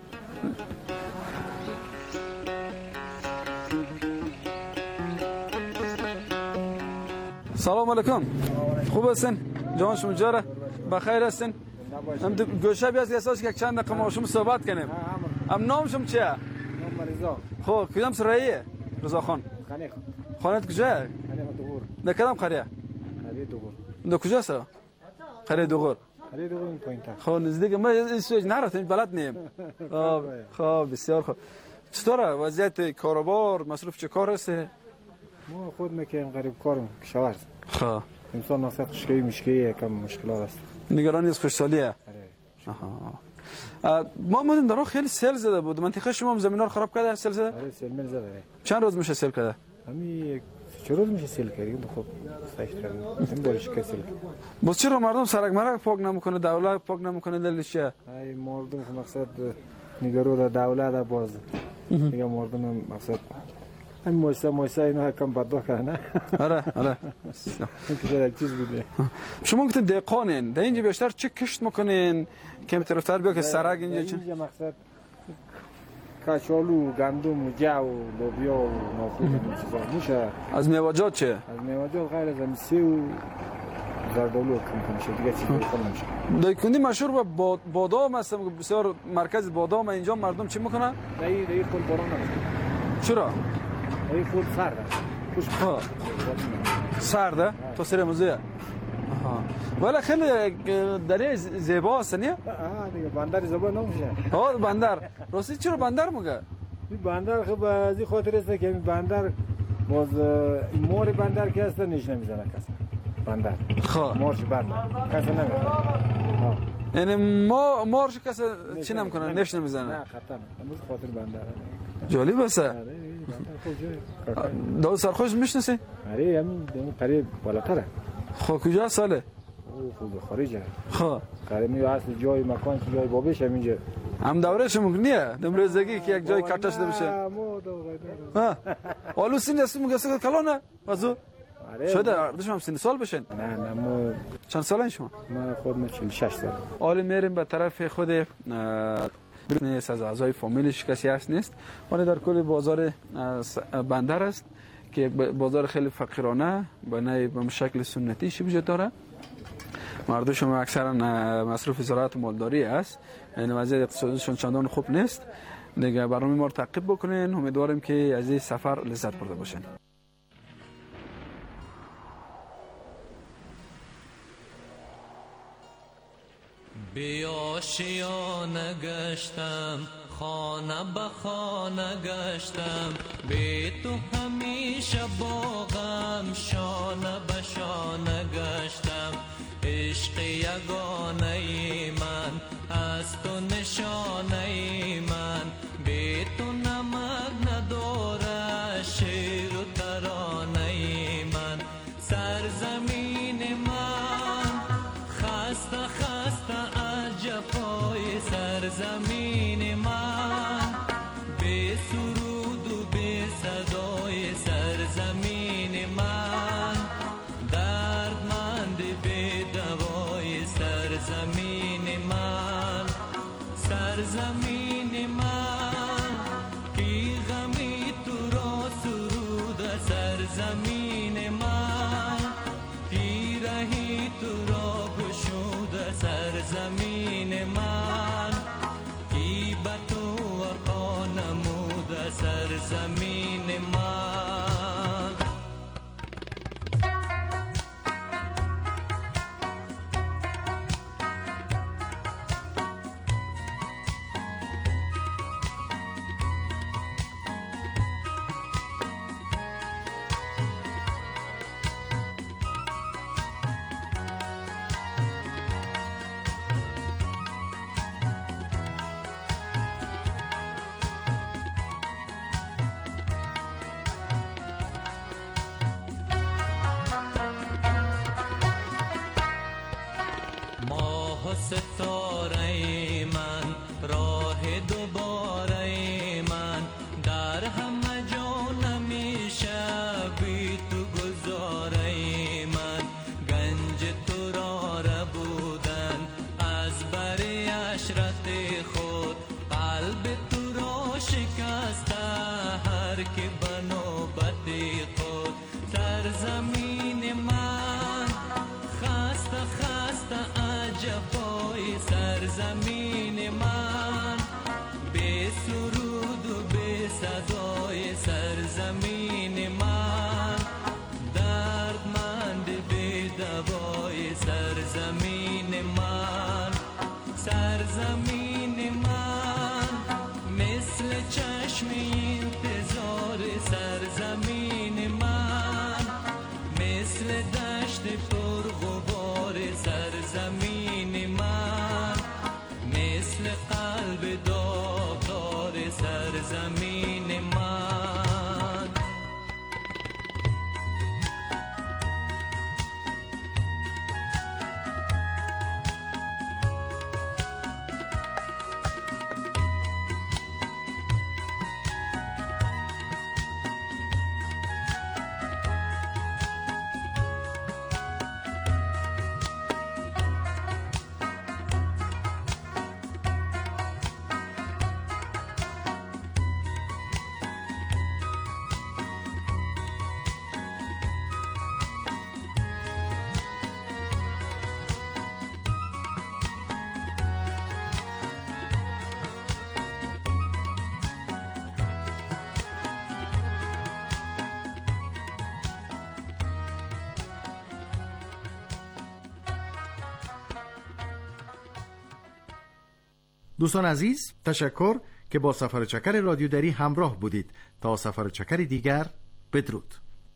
M: سلام علیکم. خوب هستین؟ جان شما جاره؟ بخیر هستین؟ هم گوشه بیاست که اساس یک چند دقیقه ما شما صحبت کنیم. هم نام شما چیه؟
O: نام رضا.
M: خب کدام سراییه؟ رضا خان. خانت کجاست؟
O: خانه دوغور.
M: در کدام قریه؟
O: قریه دوغور.
M: دو کجاست؟ قریه دوغور.
O: قریه دوغور این پایین تر.
M: خب نزدیک ما این سوج نرفتیم بلد نیم. خب بسیار خوب. چطوره وضعیت کاروبار مصروف چه کار هست؟
O: ما خود میکنیم غریب کارم کشاورز.
M: خب
O: امسال نصیحت خشکی مشکی کم مشکلات است.
M: نگرانی از خوشحالیه. ما مدن درو خیلی سیل زده بود. منطقه شما هم زمینا رو خراب کرده سیل زده؟
O: آره سیل میل زده.
M: چند روز میشه سیل کرده؟
O: همین 4 روز میشه سیل کرده. خب صحیح کرده. این بارش که سیل.
M: باز چرا مردم سرک مرک پاک نمیکنه، دولت پاک نمیکنه دلیلش چیه؟
O: ای مردم که مقصد نگرو دولت باز. دیگه مردم مقصد همین موسیقی اینا کم بدبخت نه.
M: آره
O: این چیز بوده.
M: شما گفتین دهقانین، در اینجا بیشتر چه کشت میکنین که طرفتر بیا که سرک اینجا
O: اینجا مقصد کچالو، گندم و جو و لوبیا و نافوخ این چیزا میشه.
M: از میوه‌جات چه؟
O: از میوه‌جات غیر از سیب و زردالو کم میشه دیگه چیزی نمیشه.
M: دایکندی مشهور به بادام است، بسیار مرکز بادام. اینجا مردم چی میکنن؟
O: دایی خود باران نمیشه.
M: چرا؟
O: دایی خود سرده.
M: سرده؟ تو سر موزه؟ ولی خیلی دریای زیبا است نه؟
O: دیگه بندر زیبا نمیشه.
M: بندر. راستی چرا بندر میگه؟
O: این بندر خب از این خاطر است که این بندر باز مور بندر که هست نیش نمیزنه کسی. بندر.
M: خب
O: مورش بندر. کسی نمیزنه.
M: یعنی مورش کسی چی نمیکنه؟ نیش نمیزنه.
O: نه خطر. امروز خاطر بندر.
M: جالب است. داود سرخوش میشناسی؟
O: آره همین قریب بالاتره.
M: خب کجا ساله؟
O: او خود خارجه.
M: خب
O: قریب می اصل جای مکان که جای بابش همینجا.
M: هم دورهش ممکنه دمرزگی که یک جای کاتش ده بشه. ها آلو سین است میگه سه کلانه واسو شده اردش هم سن سال بشن.
O: نه ما
M: چند سالن شما؟
O: ما خودم 46 سال.
M: حالا میریم به طرف خود نیست از اعضای فامیلش کسی هست نیست، ولی در کل بازار بندر است که بازار خیلی فقیرانه به شکل سنتی وجود داره. مردمشون اکثرا مصروف زراعت و مالداری است، یعنی وضعیت اقتصادیشون چندان خوب نیست. دیگه برنامه ما رو تعقیب بکنین. امیدواریم که از این سفر لذت برده باشین.
Q: بیا شیانه گشتم، خانه به خانه گشتم، بی تو همیشه باغم، شانه به شانه گشتم. عشق یگانه من از تو نشانه من، بی تو نمک نداره شعر و ترانه من. سرزمین من خسته خسته از جفای سرزمین من، بی سرود و سرزمین من، پیرهی تو را گشود سرزمین من، کی به تو وفا نمود سرزمین من. ستاره من، راه دوباره من، در همه جا نمیشه بی تو گذاره من. گنج تو را ربودن از بر عشرت خود، قلب تو را شکسته هر که به نوبت خود. سرزمین من خسته خسته عجبای سرزمین من، به سرود و به صدای سرزمین من، دردمند به دوای سرزمین من. سرزمین من مثل چشم انتظار سرزمین من، مثل دشت پرغبار سرزمین من، مثل قلب داغدار سرزمین من.
K: دوستان عزیز، تشکر که با سفر چکر رادیو دری همراه بودید. تا سفر چکر دیگر، بدرود.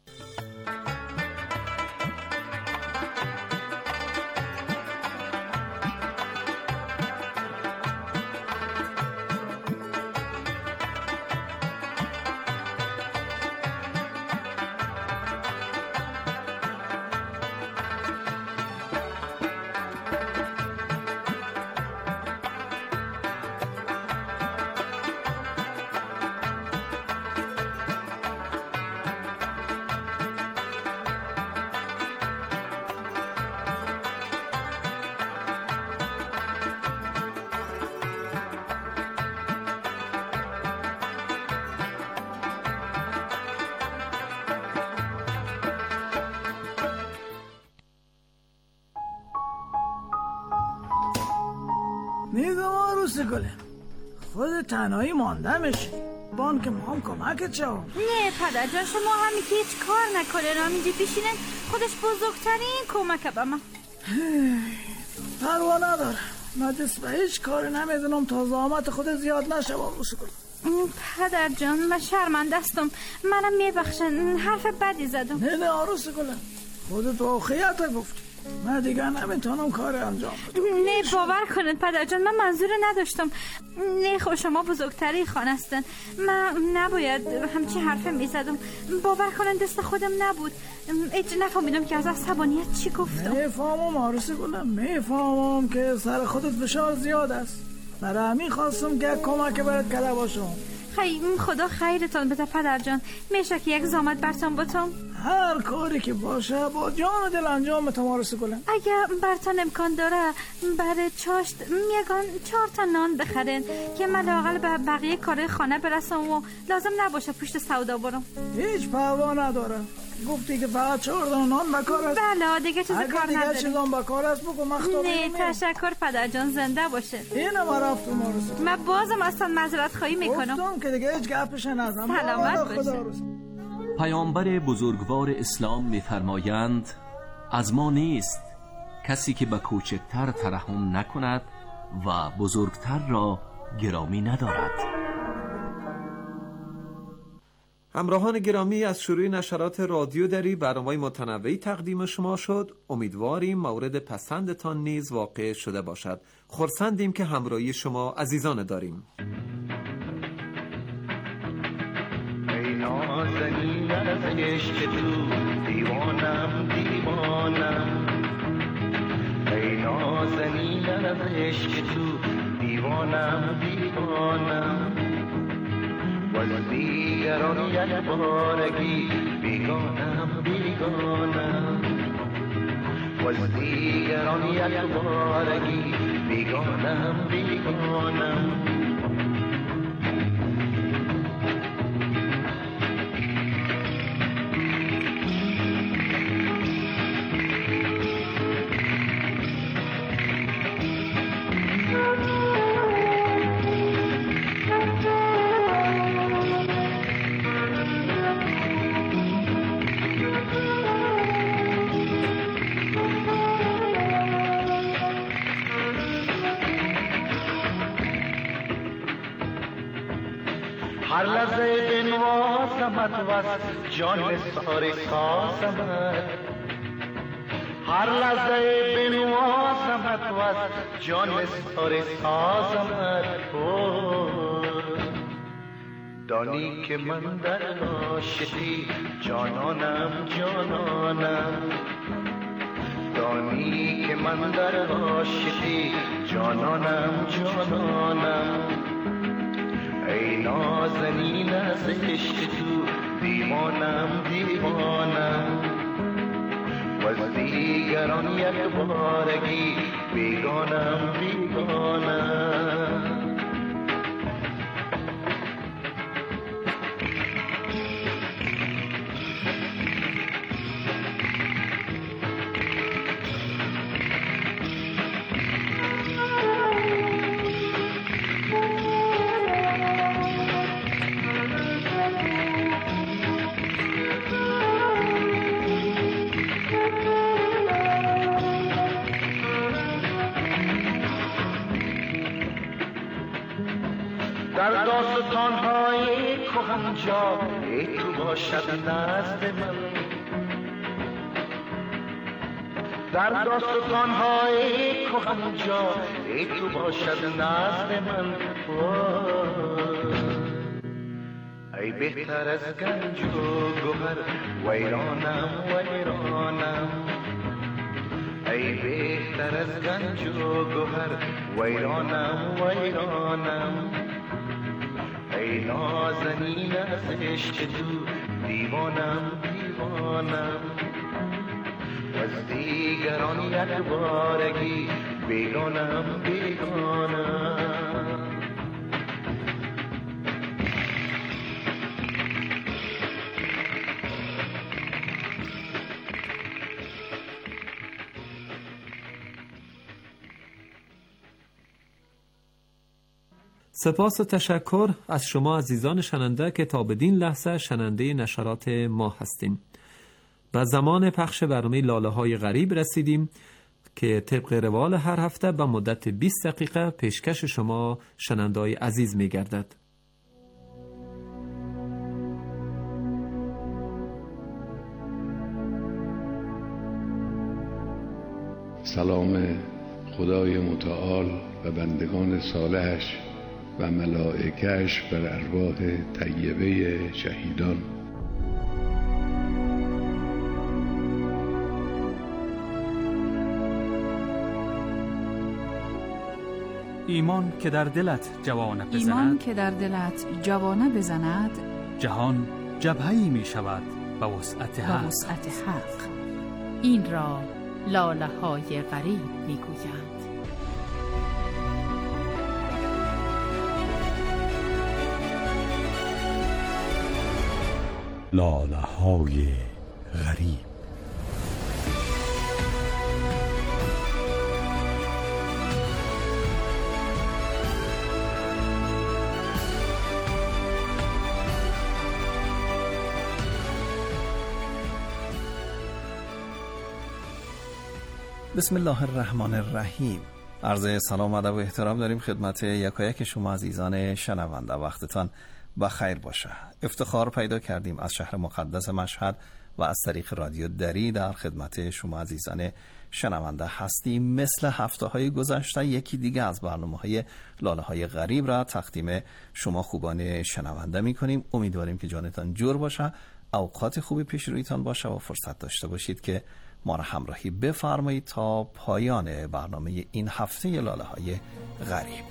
R: میگم عروس گله، خود تنهایی مانده میشی، بان که ما هم کمکت شو.
S: نه پدر جان، شما همی که هیچ کار نکنه را اینجا بشینن، خودش بزرگترین کمک به من.
R: پروا نداره، من دست به هیچ کار نمیدونم تا زحمت خود زیاد نشه عروس گله.
S: پدر جان من شرمنده استم، منم میبخشن، حرف بدی زدم.
R: نه عروس گله، خودت واقعیت گفتی، من دیگه نمیتونم کار انجام بدم.
S: نه باور کنید پدر جان، من منظور نداشتم. نه خب شما بزرگتری خانه هستن، من نباید همچی حرفه میزدم. باور کنید دست خودم نبود، ایچ نفهمیدم که از عصبانیت چی گفتم.
R: میفهمم عروس گلم، میفهمم که سر خودت فشار زیاد است، برای همین خواستم که کمک برات کرده باشم.
S: خدا خیرتان بده پدر جان. میشه که یک زامت برتان بتم؟
R: هر کاری که باشه با جان و دل انجام تمارس گلم.
S: اگه برتان امکان داره برای چاشت میگن 4 تا نان بخرین که من لااقل به بقیه کار خانه برسم و لازم نباشه پشت سودا برم.
R: هیچ پروا نداره. گفتی که فقط 4 تا نان بکار است؟
S: بله دیگه چیز کار نداره.
R: اگه دیگه چیزان بکار است بگو مختار.
S: نه تشکر پدر جان، زنده باشه.
R: اینم رفت مارس.
S: من بازم اصلا معذرت خواهی میکنم.
R: گفتم که دیگه هیچ گپش نزن.
S: سلامت باشه.
C: پیامبر بزرگوار اسلام می‌فرمایند از ما نیست کسی که به کوچکتر ترحم نکند و بزرگتر را گرامی ندارد. همراهان گرامی، از شروع نشرات رادیو دری برنامه‌های متنوعی تقدیم شما شد. امیدواریم مورد پسندتان نیز واقع شده باشد. خرسندیم که همراهی شما عزیزان داریم.
Q: نازنین از عشق تو دیوانم دیوانم، ای نازنین از عشق تو دیوانم دیوانم، وز دیگران یک بارگی بیگانم بیگانم، وز دیگران یک بارگی بیگانم بیگانم. هر لحظه بنوازمت وز جان ساری سازمت، هر لحظه بنوازمت وز جان ساری سازمت. دانی که من در عاشقی جانانم جانانم، دانی که من در عاشقی جانانم جانانم، ای نازنین از عشق تو دیوانم دیوانم، وز دیگران یک بارگی بیگانم بیگانم. در داستان‌های کهن جا ای تو باشد نزد من، در داستان‌های کهن جا ای تو باشد نزد من. ای بهتر از گنج و گوهر ویرانم ویرانم، ای بهتر از گنج و گوهر ویرانم ویرانم، ای نازنین از عشق تو دیوانم دیوانم، از دیگران یک بارگی بیگانم بیگانم.
C: سپاس و تشکر از شما عزیزان شنونده که تا بدین لحظه شنونده نشرات ما هستین. و زمان پخش برنامه لاله های غریب رسیدیم که طبق روال هر هفته به مدت 20 دقیقه پیشکش شما شنونده‌های عزیز می گردد.
T: سلام خدای متعال و بندگان صالحش و ملائکه‌اش بر ارواح طیبه شهیدان.
B: ایمان که در دلت
U: جوانه بزند
B: جهان جبهه‌ای می شود به وسعت حق.
U: این را لاله های غریب می گویند.
V: لاله های غریب.
C: بسم الله الرحمن الرحیم. عرض سلام و ادب و احترام داریم خدمت یکایک شما عزیزان شنونده. وقتتان بخیر باشه. افتخار پیدا کردیم از شهر مقدس مشهد و از طریق رادیو دری در خدمت شما عزیزان شنونده هستیم. مثل هفته‌های گذشته یکی دیگه از برنامه‌های لاله‌های غریب را تقدیم شما خوبان شنونده می‌کنیم. امیدواریم که جانتان جور باشه، اوقات خوبی پیش رویتان باشه و فرصت داشته باشید که ما را همراهی بفرمایید تا پایان برنامه این هفته لاله‌های غریب.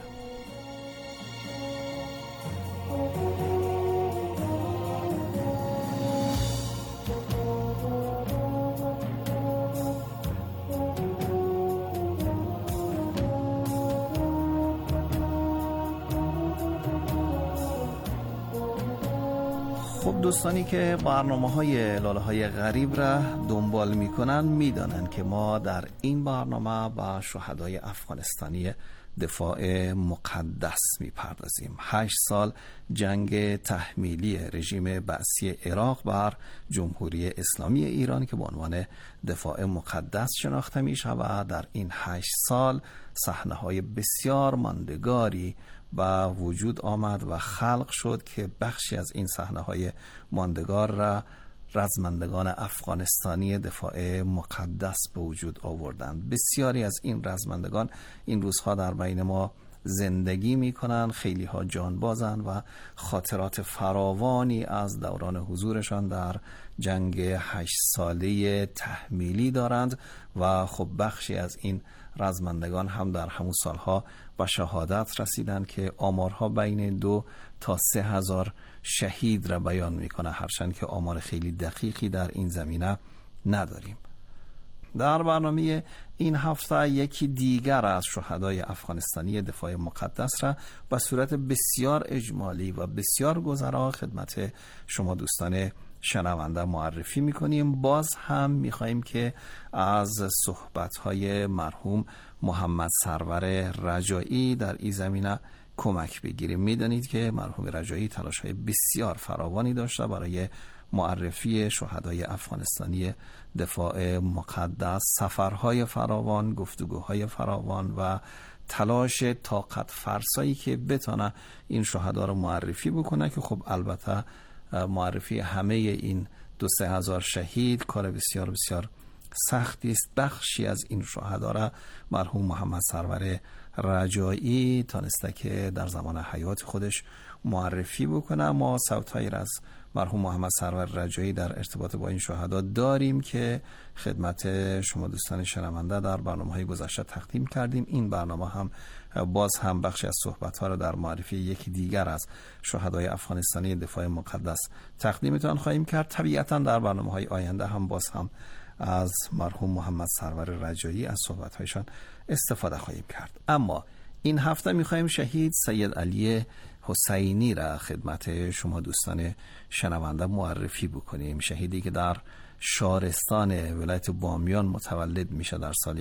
C: خب دوستانی که برنامه‌های لاله‌های غریب را دنبال می‌کنن می‌دانن که ما در این برنامه با شهدای افغانستانی دفاع مقدس می‌پردازیم. 8 سال جنگ تحمیلی رژیم بعثی عراق بر جمهوری اسلامی ایران که به عنوان دفاع مقدس شناخته می‌شود. در این 8 سال صحنه‌های بسیار ماندگاری با وجود آمد و خلق شد که بخشی از این صحنه‌های ماندگار را رزمندگان افغانستانی دفاع مقدس به وجود آوردند. بسیاری از این رزمندگان این روزها در بین ما زندگی می‌کنند، خیلی ها جانبازند و خاطرات فراوانی از دوران حضورشان در جنگ 8 ساله تحمیلی دارند و خب بخشی از این رزمندگان هم در همون سالها به شهادت رسیدند که آمارها بین 2 تا 3 هزار شهید را بیان میکنه، هرچند که آمار خیلی دقیقی در این زمینه نداریم. در برنامه این هفته یکی دیگر از شهدای افغانستانی دفاع مقدس را به صورت بسیار اجمالی و بسیار گذرا خدمت شما دوستان شنونده معرفی میکنیم. باز هم میخواییم که از صحبت‌های مرحوم محمد سرور رجایی در این زمینه کمک بگیریم. میدانید که مرحوم رجایی تلاش‌های بسیار فراوانی داشته برای معرفی شهدای افغانستانی دفاع مقدس، سفرهای فراوان، گفتگوهای فراوان و تلاش طاقت فرسایی که بتونه این شهدا رو معرفی بکنه که خب البته معرفی همه این 2-3 هزار شهید کار بسیار بسیار سختی است. بخشی از این شهدا را مرحوم محمد سرور رجایی تانسته که در زمان حیات خودش معرفی بکنه. ما صوت‌هایی را از مرحوم محمد سرور رجایی در ارتباط با این شهدا داریم که خدمت شما دوستان شنونده در برنامه‌های گذشته تقدیم کردیم. این برنامه هم باز هم بخشی از صحبت‌ها را در معرفی یکی دیگر از شهدای افغانستانی دفاع مقدس تقدیمتان خواهیم کرد. طبیعتاً در برنامه‌های آینده هم باز هم از مرحوم محمد سرور رجایی از صحبت‌هایشان استفاده خواهیم کرد. اما این هفته می‌خوایم شهید سید علی حسینی را خدمت شما دوستان شنونده معرفی بکنیم. شهیدی که در شارستان ولایت بامیان متولد میشه در سال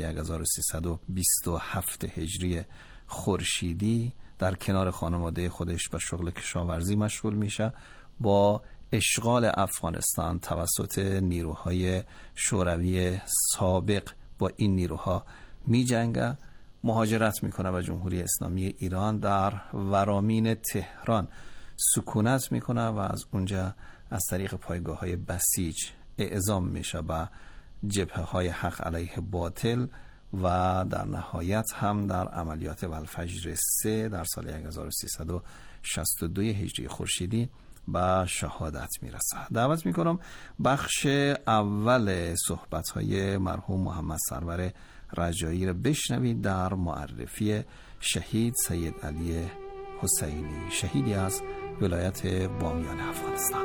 C: 1327 هجری خورشیدی. در کنار خانواده خودش به شغل کشاورزی مشغول میشه. با اشغال افغانستان توسط نیروهای شوروی سابق با این نیروها می جنگه، مهاجرت میکنه و جمهوری اسلامی ایران در ورامین تهران سکونت میکنه و از اونجا از طریق پایگاه های بسیج اعزام میشه به جبهه های حق علیه باطل و در نهایت هم در عملیات والفجر 3 در سال 1362 هجری خورشیدی به شهادت میرسه. دعوت میکنم بخش اول صحبت های مرحوم محمد سرور رجایی را بشنوید در معرفی
F: شهید سید علی حسینی، شهیدی از ولایت بامیان افغانستان.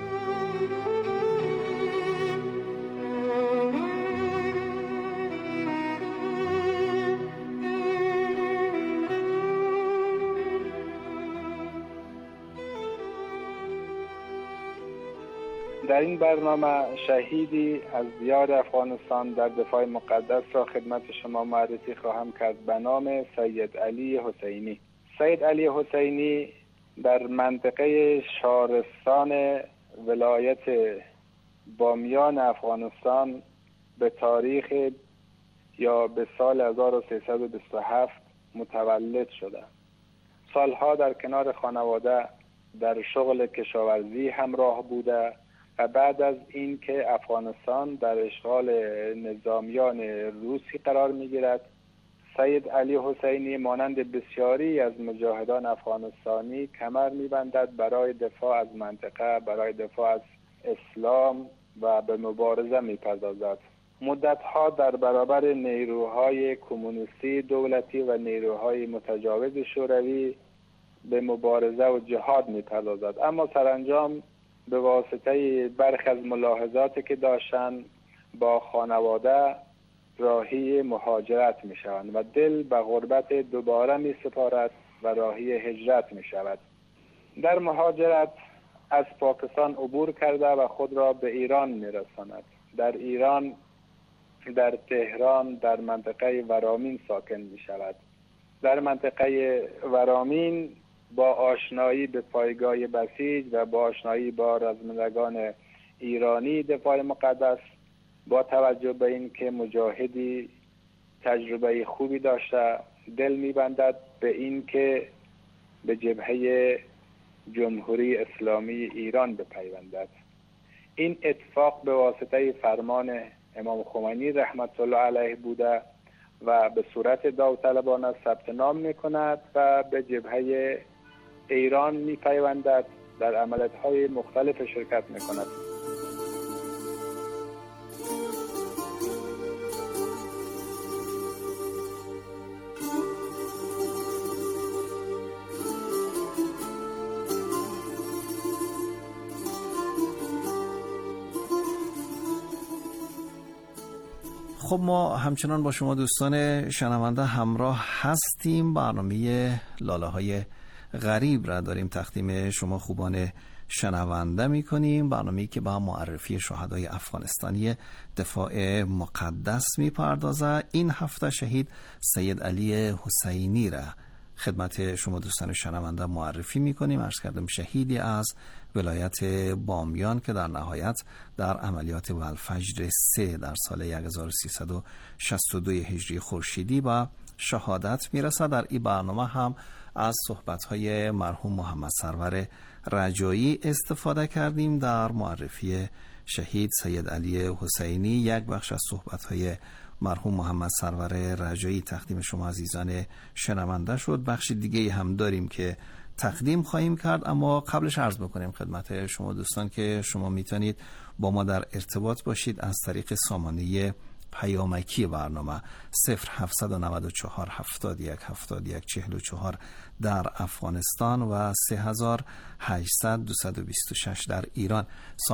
G: در این برنامه شهیدی از دیار افغانستان در دفاع مقدس را خدمت شما معرفی خواهم کرد به نام سید علی حسینی. سید علی حسینی در منطقه شارستان ولایت بامیان افغانستان به تاریخ یا به سال 1327 متولد شده. سالها در کنار خانواده در شغل کشاورزی همراه بوده و بعد از اینکه افغانستان در اشغال نظامیان روسی قرار می‌گیرد، سید علی حسینی مانند بسیاری از مجاهدان افغانستانی کمر می‌بندد برای دفاع از منطقه، برای دفاع از اسلام و به مبارزه می‌پردازد. مدت‌ها در برابر نیروهای کمونیستی دولتی و نیروهای متجاوز شوروی به مبارزه و جهاد می‌پردازد، اما سرانجام به واسطه برخی از ملاحظاتی که داشتن با خانواده راهی مهاجرت می شوند و دل به غربت دوباره می سپارد و راهی هجرت می شود. در مهاجرت از پاکستان عبور کرده و خود را به ایران می رساند. در ایران، در تهران، در منطقه ورامین ساکن می شود. در منطقه ورامین با آشنایی به پایگاه بسیج و با آشنایی با رزمندگان ایرانی دفاع مقدس، با توجه به این که مجاهدی تجربه خوبی داشته، دل می‌بندد به این که به جبهه جمهوری اسلامی ایران بپیوندد. این اتفاق به واسطه فرمان امام خمینی رحمت الله علیه بوده و به صورت داوطلبانه ثبت نام می‌کند و به جبهه ایران می‌پیوندد، در عملیات‌های مختلف شرکت می‌کند.
F: خب ما همچنان با شما دوستان شنونده همراه هستیم. برنامه لاله های غریب را داریم تقدیم شما خوبان شنونده می کنیم. برنامه‌ای که با معرفی شهدای افغانستانی دفاع مقدس می پردازه. این هفته شهید سید علی حسینی را خدمت شما دوستان شنونده معرفی می کنیم. عرض کردم شهیدی از ولایت بامیان که در نهایت در عملیات والفجر 3 در سال 1362 هجری خورشیدی با شهادت میرسد. در این برنامه هم از صحبت‌های مرحوم محمد سرور رجایی استفاده کردیم در معرفی شهید سید علی حسینی. یک بخش از صحبت‌های مرحوم محمد سرور رجایی تقدیم شما عزیزان شنونده شد. بخش دیگه هم داریم که تقدیم خواهیم کرد، اما قبلش عرض بکنیم خدمت شما دوستان که شما میتونید با ما در ارتباط باشید از طریق سامانه پیامکی برنامه 0794 71 71 44 در افغانستان و 3800 226 در ایران.